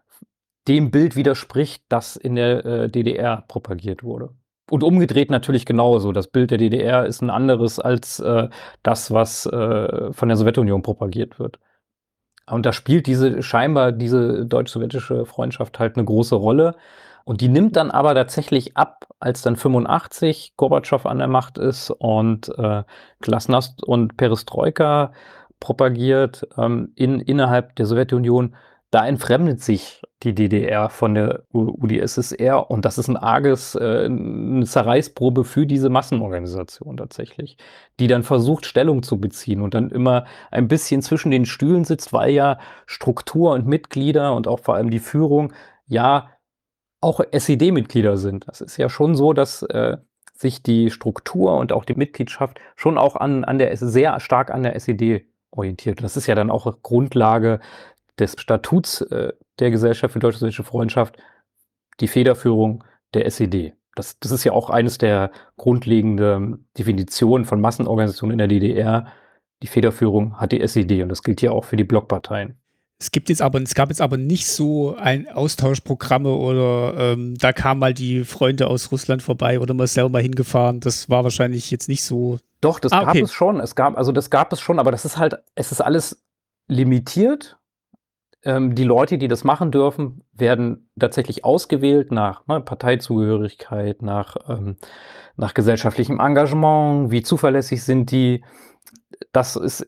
dem Bild widerspricht, das in der, äh, D D R propagiert wurde. Und umgedreht natürlich genauso. Das Bild der D D R ist ein anderes als, äh, das, was, äh, von der Sowjetunion propagiert wird. Und da spielt diese scheinbar diese deutsch-sowjetische Freundschaft halt eine große Rolle. Und die nimmt dann aber tatsächlich ab, als dann fünfundachtzig Gorbatschow an der Macht ist und, äh, Glasnost und Perestroika propagiert, ähm, in innerhalb der Sowjetunion. Da entfremdet sich die D D R von der U UdSSR und das ist ein arges äh, 'ne Zerreißprobe für diese Massenorganisation tatsächlich, die dann versucht, Stellung zu beziehen und dann immer ein bisschen zwischen den Stühlen sitzt, weil ja Struktur und Mitglieder und auch vor allem die Führung ja auch S E D-Mitglieder sind. Das ist ja schon so, dass äh, sich die Struktur und auch die Mitgliedschaft schon auch an, an der sehr stark an der S E D orientiert. Das ist ja dann auch Grundlage des Statuts äh, der Gesellschaft für deutsch-sowjetische Freundschaft, die Federführung der S E D. Das, das ist ja auch eines der grundlegenden Definitionen von Massenorganisationen in der D D R. Die Federführung hat die S E D und das gilt ja auch für die Blockparteien. Es gibt jetzt aber, es gab jetzt aber nicht so ein Austauschprogramme oder ähm, da kamen mal die Freunde aus Russland vorbei oder man ist selber mal hingefahren. Das war wahrscheinlich jetzt nicht so. Doch, das Ah, gab okay. es schon. Es gab, also das gab es schon, aber das ist halt, es ist alles limitiert. Ähm, die Leute, die das machen dürfen, werden tatsächlich ausgewählt nach ne, Parteizugehörigkeit, nach, ähm, nach gesellschaftlichem Engagement, wie zuverlässig sind die. Das ist,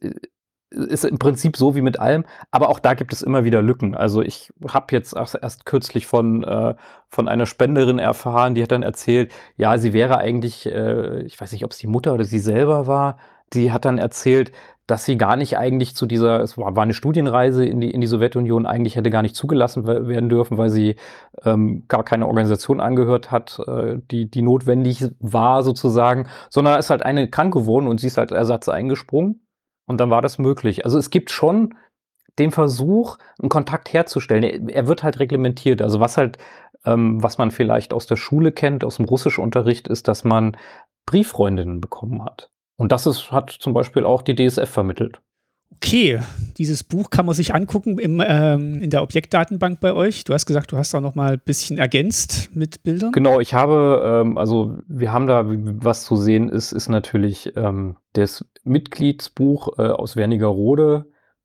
ist im Prinzip so wie mit allem, aber auch da gibt es immer wieder Lücken. Also ich habe jetzt erst, erst kürzlich von, äh, von einer Spenderin erfahren, die hat dann erzählt, ja, sie wäre eigentlich, äh, ich weiß nicht, ob es die Mutter oder sie selber war, die hat dann erzählt, dass sie gar nicht eigentlich zu dieser, es war, war eine Studienreise in die, in die Sowjetunion, eigentlich hätte gar nicht zugelassen we- werden dürfen, weil sie ähm, gar keine Organisation angehört hat, äh, die, die notwendig war sozusagen, sondern ist halt eine krank geworden und sie ist halt Ersatz eingesprungen und dann war das möglich. Also es gibt schon den Versuch, einen Kontakt herzustellen. Er, er wird halt reglementiert. Also was halt, ähm, was man vielleicht aus der Schule kennt, aus dem Russischunterricht, ist, dass man Brieffreundinnen bekommen hat. Und das ist, hat zum Beispiel auch die D S F vermittelt. Okay, dieses Buch kann man sich angucken im, ähm, in der Objektdatenbank bei euch. Du hast gesagt, du hast da noch mal ein bisschen ergänzt mit Bildern. Genau, ich habe, ähm, also wir haben da, was zu sehen ist, ist natürlich ähm, das Mitgliedsbuch äh, aus Wernigerode.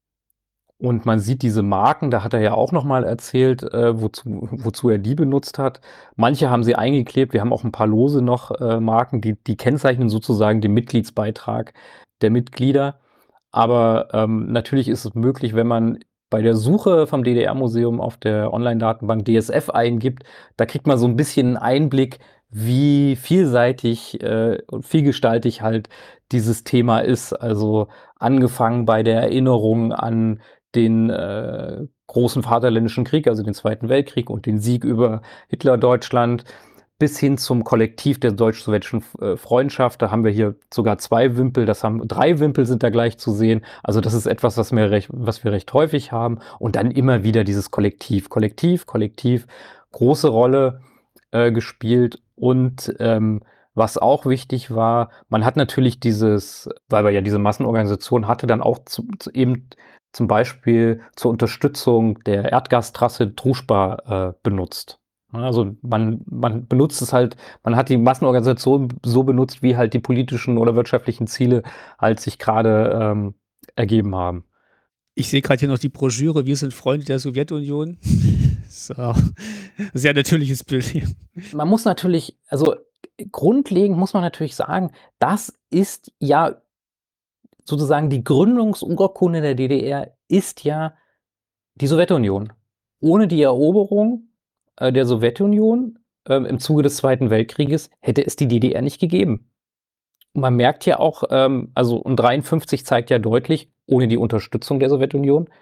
Und man sieht diese Marken, da hat er ja auch noch mal erzählt, äh, wozu wozu er die benutzt hat. Manche haben sie eingeklebt, wir haben auch ein paar lose noch, äh, Marken, die die kennzeichnen sozusagen den Mitgliedsbeitrag der Mitglieder. Aber, ähm, natürlich ist es möglich, wenn man bei der Suche vom D D R-Museum auf der Online-Datenbank D S F eingibt, da kriegt man so ein bisschen 'n Einblick, wie vielseitig, äh, und vielgestaltig halt dieses Thema ist. Also, angefangen bei der Erinnerung an den äh, großen Vaterländischen Krieg, also den Zweiten Weltkrieg und den Sieg über Hitler-Deutschland, bis hin zum Kollektiv der deutsch-sowjetischen äh, Freundschaft. Da haben wir hier sogar zwei Wimpel, das haben drei Wimpel sind da gleich zu sehen. Also das ist etwas, was wir recht, was wir recht häufig haben. Und dann immer wieder dieses Kollektiv, Kollektiv, Kollektiv, große Rolle äh, gespielt. Und ähm, was auch wichtig war, man hat natürlich dieses, weil wir ja diese Massenorganisation hatte, dann auch zu, zu eben zum Beispiel zur Unterstützung der Erdgastrasse Druschba äh, benutzt. Also man, man benutzt es halt, man hat die Massenorganisation so benutzt, wie halt die politischen oder wirtschaftlichen Ziele halt sich gerade ähm, ergeben haben. Ich sehe gerade hier noch die Broschüre, wir sind Freunde der Sowjetunion. So. Sehr natürliches Bild hier. Man muss natürlich, also grundlegend muss man natürlich sagen, das ist ja sozusagen die Gründungsurkunde der D D R ist ja die Sowjetunion. Ohne die Eroberung äh, der Sowjetunion ähm, im Zuge des Zweiten Weltkrieges hätte es die D D R nicht gegeben. Und man merkt ja auch, ähm, also und dreiundfünfzig zeigt ja deutlich, ohne die Unterstützung der Sowjetunion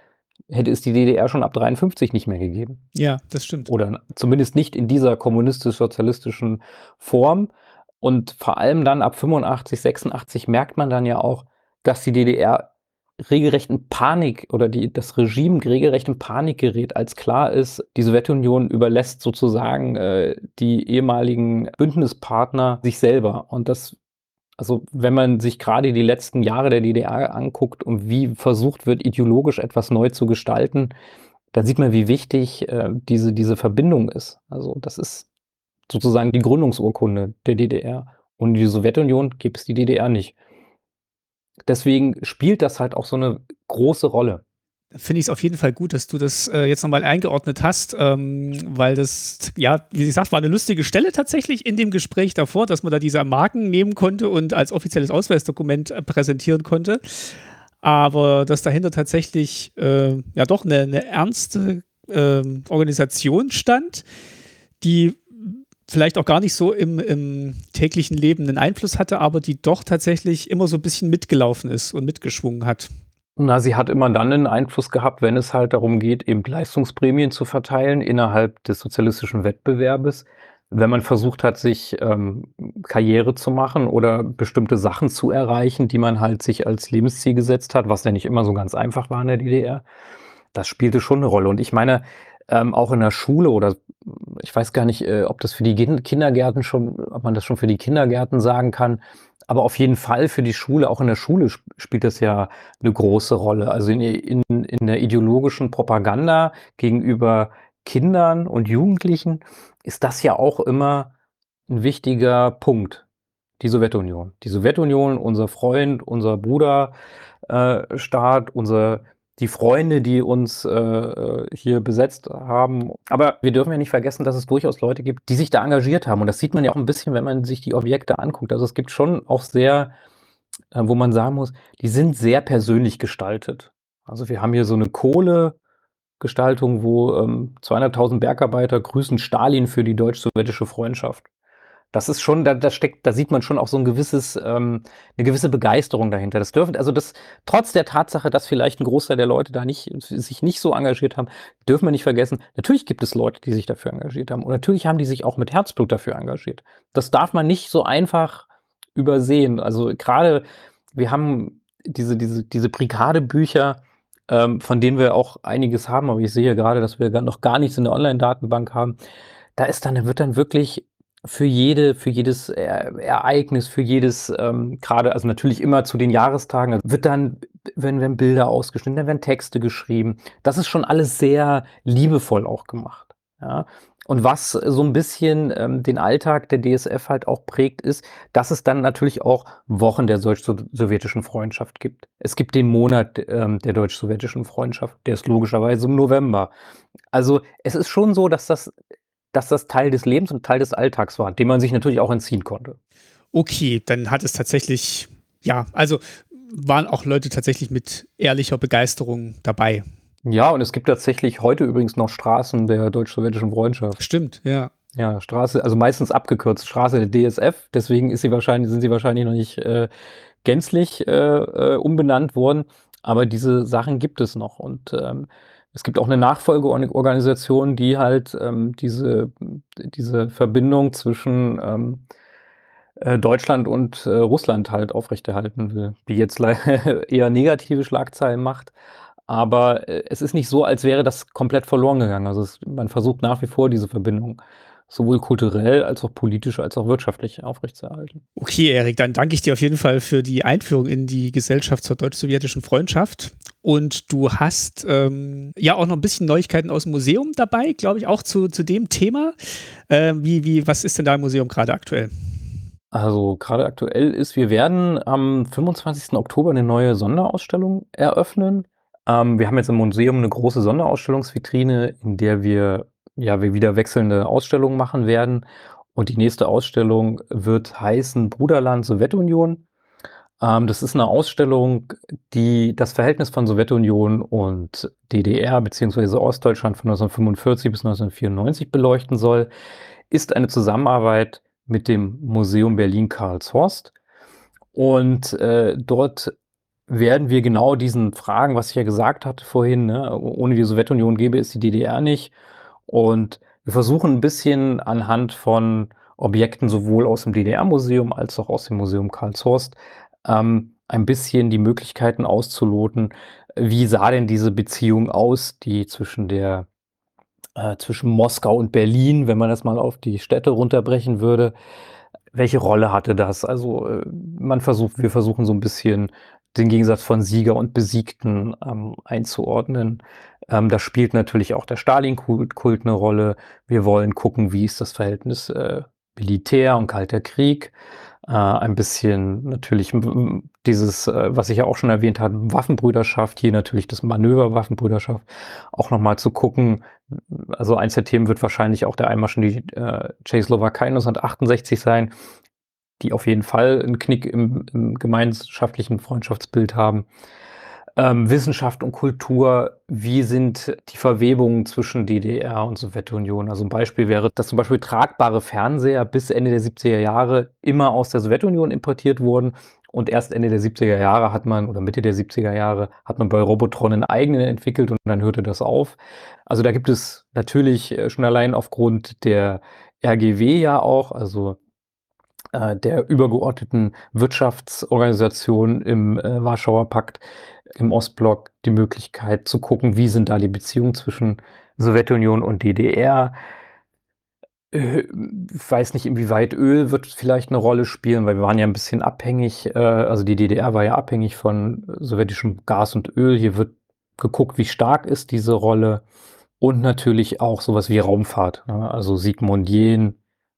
hätte es die D D R schon ab dreiundfünfzig nicht mehr gegeben. Ja, das stimmt. Oder zumindest nicht in dieser kommunistisch-sozialistischen Form. Und vor allem dann ab fünfundachtzig, sechsundachtzig merkt man dann ja auch, dass die D D R regelrecht in Panik oder die, das Regime regelrecht in Panik gerät, als klar ist, die Sowjetunion überlässt sozusagen äh, die ehemaligen Bündnispartner sich selber. Und das, also wenn man sich gerade die letzten Jahre der D D R anguckt und wie versucht wird, ideologisch etwas neu zu gestalten, dann sieht man, wie wichtig äh, diese, diese Verbindung ist. Also das ist sozusagen die Gründungsurkunde der D D R. Ohne die Sowjetunion gibt es die D D R nicht. Deswegen spielt das halt auch so eine große Rolle. Finde ich es auf jeden Fall gut, dass du das äh, jetzt nochmal eingeordnet hast, ähm, weil das, ja, wie gesagt, war eine lustige Stelle tatsächlich in dem Gespräch davor, dass man da diese Marken nehmen konnte und als offizielles Ausweisdokument äh, präsentieren konnte. Aber dass dahinter tatsächlich äh, ja doch eine, eine ernste äh, Organisation stand, die vielleicht auch gar nicht so im, im täglichen Leben einen Einfluss hatte, aber die doch tatsächlich immer so ein bisschen mitgelaufen ist und mitgeschwungen hat. Na, sie hat immer dann einen Einfluss gehabt, wenn es halt darum geht, eben Leistungsprämien zu verteilen innerhalb des sozialistischen Wettbewerbes. Wenn man versucht hat, sich ähm, Karriere zu machen oder bestimmte Sachen zu erreichen, die man halt sich als Lebensziel gesetzt hat, was ja nicht immer so ganz einfach war in der D D R, das spielte schon eine Rolle. Und ich meine, ähm, auch in der Schule oder ich weiß gar nicht, äh, ob das für die Kin- Kindergärten schon, ob man das schon für die Kindergärten sagen kann, aber auf jeden Fall für die Schule, auch in der Schule sp spielt das ja eine große Rolle. Also in, in, in der ideologischen Propaganda gegenüber Kindern und Jugendlichen ist das ja auch immer ein wichtiger Punkt, die Sowjetunion. Die Sowjetunion, unser Freund, unser Bruderstaat, äh, Staat, unser die Freunde, die uns äh, hier besetzt haben. Aber wir dürfen ja nicht vergessen, dass es durchaus Leute gibt, die sich da engagiert haben. Und das sieht man ja auch ein bisschen, wenn man sich die Objekte anguckt. Also es gibt schon auch sehr, äh, wo man sagen muss, die sind sehr persönlich gestaltet. Also wir haben hier so eine Kohlegestaltung, wo ähm, zweihunderttausend Bergarbeiter grüßen Stalin für die deutsch-sowjetische Freundschaft. Das ist schon, da, da steckt, da sieht man schon auch so ein gewisses, ähm, eine gewisse Begeisterung dahinter. Das dürfen, also das, trotz der Tatsache, dass vielleicht ein Großteil der Leute da nicht, sich nicht so engagiert haben, dürfen wir nicht vergessen, natürlich gibt es Leute, die sich dafür engagiert haben. Und natürlich haben die sich auch mit Herzblut dafür engagiert. Das darf man nicht so einfach übersehen. Also gerade, wir haben diese, diese, diese Brigadebücher, ähm, von denen wir auch einiges haben, aber ich sehe gerade, dass wir gar- noch gar nichts in der Online-Datenbank haben. Da ist dann, da wird dann wirklich für jede, für jedes Er- Ereignis, für jedes, ähm, gerade, also natürlich immer zu den Jahrestagen, also wird dann, wenn werden Bilder ausgeschnitten, dann werden Texte geschrieben. Das ist schon alles sehr liebevoll auch gemacht. Ja. Und was so ein bisschen ähm, den Alltag der D S F halt auch prägt, ist, dass es dann natürlich auch Wochen der deutsch-sowjetischen Freundschaft gibt. Es gibt den Monat ähm, der deutsch-sowjetischen Freundschaft, der ist logischerweise im November. Also es ist schon so, dass das dass das Teil des Lebens und Teil des Alltags war, dem man sich natürlich auch entziehen konnte. Okay, dann hat es tatsächlich, ja, also waren auch Leute tatsächlich mit ehrlicher Begeisterung dabei. Ja, und es gibt tatsächlich heute übrigens noch Straßen der deutsch-sowjetischen Freundschaft. Stimmt, ja. Ja, Straße, also meistens abgekürzt, Straße der D S F, deswegen ist sie wahrscheinlich, sind sie wahrscheinlich noch nicht äh, gänzlich äh, äh, umbenannt worden, aber diese Sachen gibt es noch. Und ähm, es gibt auch eine Nachfolgeorganisation, die halt ähm, diese, diese Verbindung zwischen ähm, äh, Deutschland und äh, Russland halt aufrechterhalten will, die jetzt le- eher negative Schlagzeilen macht. Aber äh, es ist nicht so, als wäre das komplett verloren gegangen. Also es, man versucht nach wie vor diese Verbindung sowohl kulturell als auch politisch als auch wirtschaftlich aufrechtzuerhalten. Okay, Erik, dann danke ich dir auf jeden Fall für die Einführung in die Gesellschaft zur deutsch-sowjetischen Freundschaft. Und du hast ähm, ja auch noch ein bisschen Neuigkeiten aus dem Museum dabei, glaube ich, auch zu, zu dem Thema. Äh, wie, wie, was ist denn da im Museum gerade aktuell? Also gerade aktuell ist, wir werden am fünfundzwanzigsten Oktober eine neue Sonderausstellung eröffnen. Ähm, wir haben jetzt im Museum eine große Sonderausstellungsvitrine, in der wir ja wir wieder wechselnde Ausstellungen machen werden. Und die nächste Ausstellung wird heißen Bruderland Sowjetunion. Ähm, das ist eine Ausstellung, die das Verhältnis von Sowjetunion und D D R bzw. Ostdeutschland von neunzehnhundertfünfundvierzig bis neunzehnhundertvierundneunzig beleuchten soll. Ist eine Zusammenarbeit mit dem Museum Berlin Karlshorst. Und äh, dort werden wir genau diesen Fragen, was ich ja gesagt hatte vorhin, ne, ohne die Sowjetunion gäbe es die D D R nicht. Und wir versuchen ein bisschen anhand von Objekten sowohl aus dem D D R-Museum als auch aus dem Museum Karlshorst ähm, ein bisschen die Möglichkeiten auszuloten, wie sah denn diese Beziehung aus, die zwischen der äh, zwischen Moskau und Berlin, wenn man das mal auf die Städte runterbrechen würde. Welche Rolle hatte das? Also, äh, man versucht wir versuchen so ein bisschen den Gegensatz von Sieger und Besiegten, ähm, einzuordnen. Ähm, da spielt natürlich auch der Stalin-Kult Kult 'ne Rolle. Wir wollen gucken, wie ist das Verhältnis, äh, Militär und Kalter Krieg. Äh, ein bisschen natürlich m m dieses, äh, was ich ja auch schon erwähnt habe, Waffenbrüderschaft, hier natürlich das Manöver Waffenbrüderschaft. Auch noch mal zu gucken, also eins der Themen wird wahrscheinlich auch der Einmarsch in die, äh, Tschechoslowakei neunzehnhundertachtundsechzig sein, die auf jeden Fall 'n Knick im im gemeinschaftlichen Freundschaftsbild haben. Ähm, Wissenschaft und Kultur, wie sind die Verwebungen zwischen D D R und Sowjetunion? Also 'n Beispiel wäre, dass zum Beispiel tragbare Fernseher bis Ende der siebziger Jahre immer aus der Sowjetunion importiert wurden und erst Ende der siebziger Jahre hat man oder Mitte der siebziger Jahre hat man bei Robotron 'nen eigenen entwickelt und dann hörte das auf. Also, da gibt es natürlich, äh, schon allein aufgrund der R G W ja auch, also äh, der übergeordneten Wirtschaftsorganisation im, äh, Warschauer Pakt, im Ostblock die Möglichkeit zu gucken, wie sind da die Beziehungen zwischen Sowjetunion und D D R. Äh, ich weiß nicht, inwieweit Öl wird vielleicht eine Rolle spielen, weil wir waren ja ein bisschen abhängig, äh, also die D D R war ja abhängig von sowjetischem Gas und Öl. Hier wird geguckt, wie stark ist diese Rolle und natürlich auch sowas wie Raumfahrt, ne? Also Sigmund Jähn,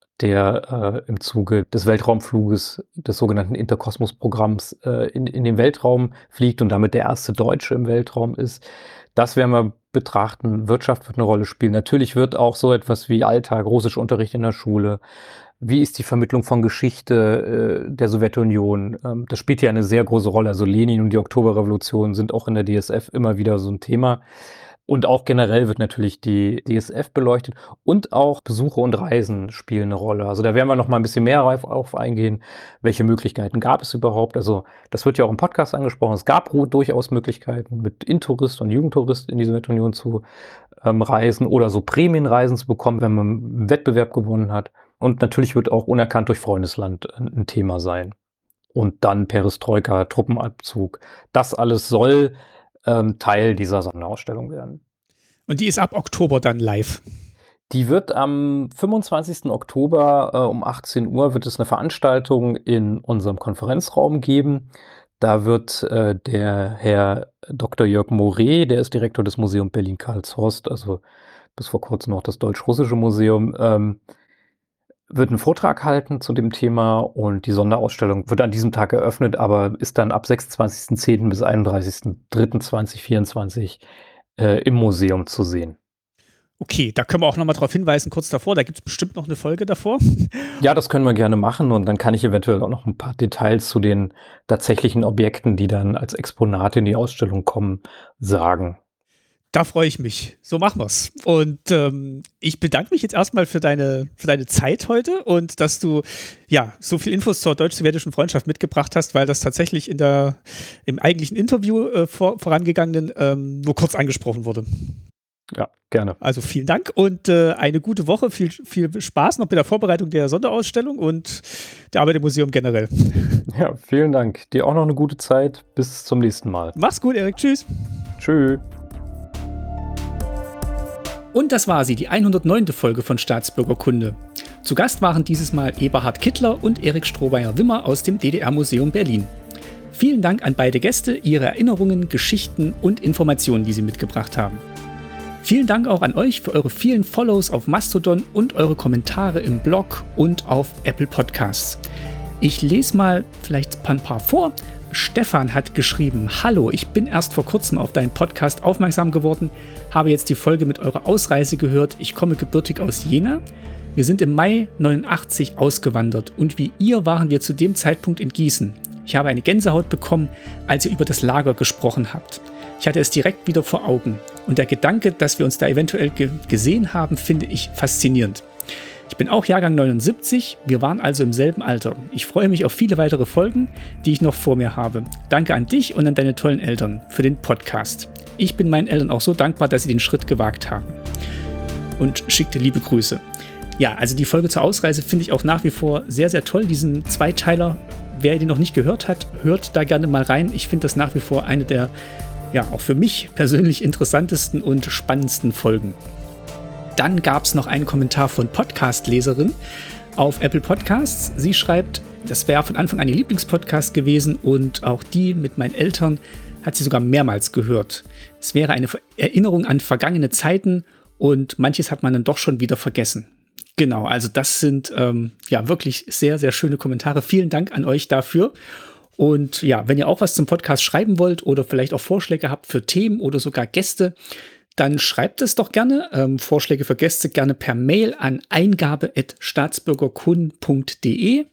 der, äh, im Zuge des Weltraumfluges des sogenannten Interkosmos-Programms, äh, in in den Weltraum fliegt und damit der erste Deutsche im Weltraum ist. Das werden wir betrachten. Wirtschaft wird eine Rolle spielen. Natürlich wird auch so etwas wie Alltag, russischer Unterricht in der Schule. Wie ist die Vermittlung von Geschichte, äh, der Sowjetunion? Ähm, das spielt ja eine sehr große Rolle. Also Lenin und die Oktoberrevolution sind auch in der D S F immer wieder so ein Thema. Und auch generell wird natürlich die D S F beleuchtet und auch Besuche und Reisen spielen eine Rolle. Also, da werden wir noch mal ein bisschen mehr auf auf eingehen. Welche Möglichkeiten gab es überhaupt? Also, das wird ja auch im Podcast angesprochen. Es gab ru durchaus Möglichkeiten, mit Intourist und Jugendtourist in die Sowjetunion zu, ähm, reisen oder so Prämienreisen zu bekommen, wenn man 'n Wettbewerb gewonnen hat. Und natürlich wird auch unerkannt durch Freundesland 'n 'n Thema sein. Und dann Perestroika, Truppenabzug. Das alles soll ähm, Teil dieser Sonderausstellung werden. Und die ist ab Oktober dann live. Die wird am fünfundzwanzigsten Oktober äh, um achtzehn Uhr wird es eine Veranstaltung in unserem Konferenzraum geben. Da wird äh, der Herr Doktor Jörg Moret, der ist Direktor des Museums Berlin-Karlshorst, also bis vor kurzem noch das Deutsch-Russische Museum, ähm, wird einen Vortrag halten zu dem Thema und die Sonderausstellung wird an diesem Tag eröffnet, aber ist dann ab sechsundzwanzigsten zehnten bis einunddreißigsten dritten zweitausendvierundzwanzig äh, im Museum zu sehen. Okay, da können wir auch noch mal drauf hinweisen, kurz davor. Da gibt es bestimmt noch eine Folge davor. Ja, das können wir gerne machen und dann kann ich eventuell auch noch ein paar Details zu den tatsächlichen Objekten, die dann als Exponate in die Ausstellung kommen, sagen. Da freue ich mich. So machen wir's. Und ähm, ich bedanke mich jetzt erstmal für deine, für deine Zeit heute und dass du ja so viel Infos zur deutsch-sowjetischen Freundschaft mitgebracht hast, weil das tatsächlich in der, im eigentlichen Interview äh, vor, vorangegangenen ähm, nur kurz angesprochen wurde. Ja, gerne. Also vielen Dank und äh, eine gute Woche. Viel, viel Spaß noch bei der Vorbereitung der Sonderausstellung und der Arbeit im Museum generell. Ja, vielen Dank. Dir auch noch eine gute Zeit. Bis zum nächsten Mal. Mach's gut, Erik. Tschüss. Tschüss. Und das war sie, die hundertneunte Folge von Staatsbürgerkunde. Zu Gast waren dieses Mal Eberhard Kittler und Erik Strohmeier-Wimmer aus dem D D R-Museum Berlin. Vielen Dank an beide Gäste, ihre Erinnerungen, Geschichten und Informationen, die sie mitgebracht haben. Vielen Dank auch an euch für eure vielen Follows auf Mastodon und eure Kommentare im Blog und auf Apple Podcasts. Ich lese mal vielleicht ein paar vor. Stefan hat geschrieben: Hallo, ich bin erst vor kurzem auf deinen Podcast aufmerksam geworden, habe jetzt die Folge mit eurer Ausreise gehört. Ich komme gebürtig aus Jena. Wir sind im Mai neunundachtzig ausgewandert und wie ihr waren wir zu dem Zeitpunkt in Gießen. Ich habe eine Gänsehaut bekommen, als ihr über das Lager gesprochen habt. Ich hatte es direkt wieder vor Augen und der Gedanke, dass wir uns da eventuell ge- gesehen haben, finde ich faszinierend. Ich bin auch Jahrgang neunundsiebzig, wir waren also im selben Alter. Ich freue mich auf viele weitere Folgen, die ich noch vor mir habe. Danke an dich und an deine tollen Eltern für den Podcast. Ich bin meinen Eltern auch so dankbar, dass sie den Schritt gewagt haben. Und schickte liebe Grüße. Ja, also die Folge zur Ausreise finde ich auch nach wie vor sehr, sehr toll, diesen Zweiteiler. Wer den noch nicht gehört hat, hört da gerne mal rein. Ich finde das nach wie vor eine der, ja, auch für mich persönlich interessantesten und spannendsten Folgen. Dann gab es noch einen Kommentar von Podcast-Leserin auf Apple Podcasts. Sie schreibt, das wäre von Anfang an ihr Lieblingspodcast gewesen und auch die mit meinen Eltern hat sie sogar mehrmals gehört. Es wäre eine Erinnerung an vergangene Zeiten und manches hat man dann doch schon wieder vergessen. Genau, also das sind ähm, ja wirklich sehr, sehr schöne Kommentare. Vielen Dank an euch dafür. Und ja, wenn ihr auch was zum Podcast schreiben wollt oder vielleicht auch Vorschläge habt für Themen oder sogar Gäste, dann schreibt es doch gerne. Ähm, Vorschläge für Gäste gerne per Mail an eingabe at staatsbürgerkunde punkt de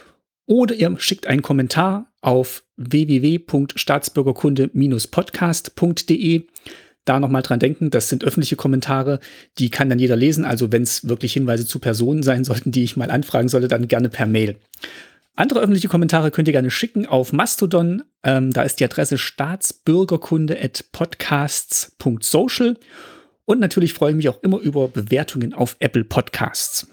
oder ihr schickt einen Kommentar auf w w w punkt staatsbürgerkunde Bindestrich podcast punkt de. Da nochmal dran denken, das sind öffentliche Kommentare, die kann dann jeder lesen. Also wenn es wirklich Hinweise zu Personen sein sollten, die ich mal anfragen sollte, dann gerne per Mail. Andere öffentliche Kommentare könnt ihr gerne schicken auf Mastodon. Ähm, da ist die Adresse staatsbürgerkunde at podcasts punkt social. Und natürlich freue ich mich auch immer über Bewertungen auf Apple Podcasts.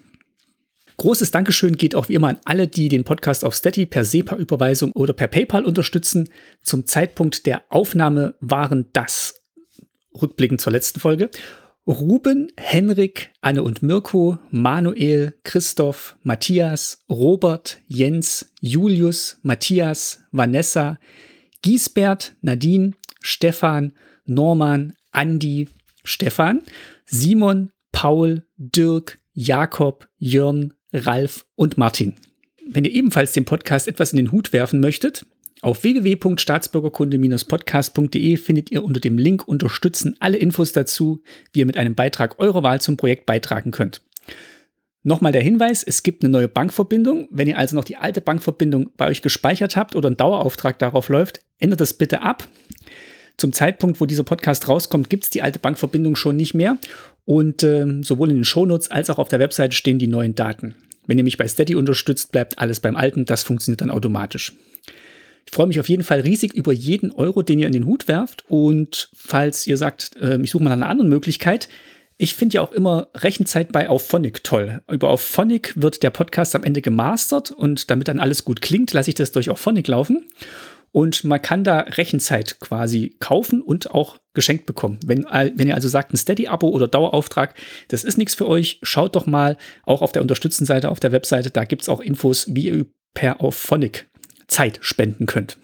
Großes Dankeschön geht auch wie immer an alle, die den Podcast auf Steady per SEPA-Überweisung oder per PayPal unterstützen. Zum Zeitpunkt der Aufnahme waren das, rückblickend zur letzten Folge, Ruben, Henrik, Anne und Mirko, Manuel, Christoph, Matthias, Robert, Jens, Julius, Matthias, Vanessa, Giesbert, Nadine, Stefan, Norman, Andi, Stefan, Simon, Paul, Dirk, Jakob, Jörn, Ralf und Martin. Wenn ihr ebenfalls dem Podcast etwas in den Hut werfen möchtet, auf w w w punkt staatsbürgerkunde Bindestrich podcast punkt de findet ihr unter dem Link Unterstützen alle Infos dazu, wie ihr mit einem Beitrag eurer Wahl zum Projekt beitragen könnt. Nochmal der Hinweis, es gibt eine neue Bankverbindung. Wenn ihr also noch die alte Bankverbindung bei euch gespeichert habt oder ein Dauerauftrag darauf läuft, ändert das bitte ab. Zum Zeitpunkt, wo dieser Podcast rauskommt, gibt es die alte Bankverbindung schon nicht mehr. Und äh, sowohl in den Shownotes als auch auf der Webseite stehen die neuen Daten. Wenn ihr mich bei Steady unterstützt, bleibt alles beim Alten. Das funktioniert dann automatisch. Ich freue mich auf jeden Fall riesig über jeden Euro, den ihr in den Hut werft. Und falls ihr sagt, äh, ich suche mal eine andere Möglichkeit, ich finde ja auch immer Rechenzeit bei Auphonic toll. Über Auphonic wird der Podcast am Ende gemastert und damit dann alles gut klingt, lasse ich das durch Auphonic laufen. Und man kann da Rechenzeit quasi kaufen und auch geschenkt bekommen. Wenn, wenn ihr also sagt, ein Steady-Abo oder Dauerauftrag, das ist nichts für euch, schaut doch mal auch auf der Unterstützenseite, auf der Webseite, da gibt es auch Infos, wie ihr per Auphonic Zeit spenden könnt.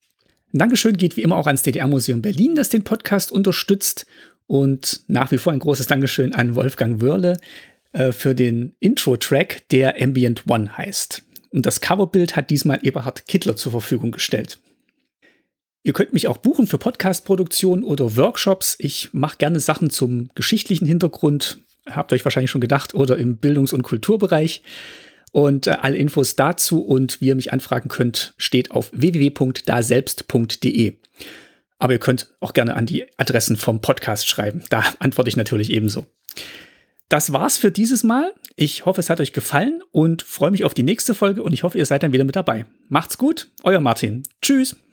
Ein Dankeschön geht wie immer auch ans D D R-Museum Berlin, das den Podcast unterstützt. Und nach wie vor ein großes Dankeschön an Wolfgang Wörle äh, für den Intro-Track, der Ambient One heißt. Und das Coverbild hat diesmal Eberhard Kittler zur Verfügung gestellt. Ihr könnt mich auch buchen für Podcast-Produktionen oder Workshops. Ich mache gerne Sachen zum geschichtlichen Hintergrund, habt euch wahrscheinlich schon gedacht, oder im Bildungs- und Kulturbereich. Und äh, alle Infos dazu und wie ihr mich anfragen könnt, steht auf w w w punkt daselbst punkt de. Aber ihr könnt auch gerne an die Adressen vom Podcast schreiben. Da antworte ich natürlich ebenso. Das war's für dieses Mal. Ich hoffe, es hat euch gefallen und freue mich auf die nächste Folge und ich hoffe, ihr seid dann wieder mit dabei. Macht's gut, euer Martin. Tschüss.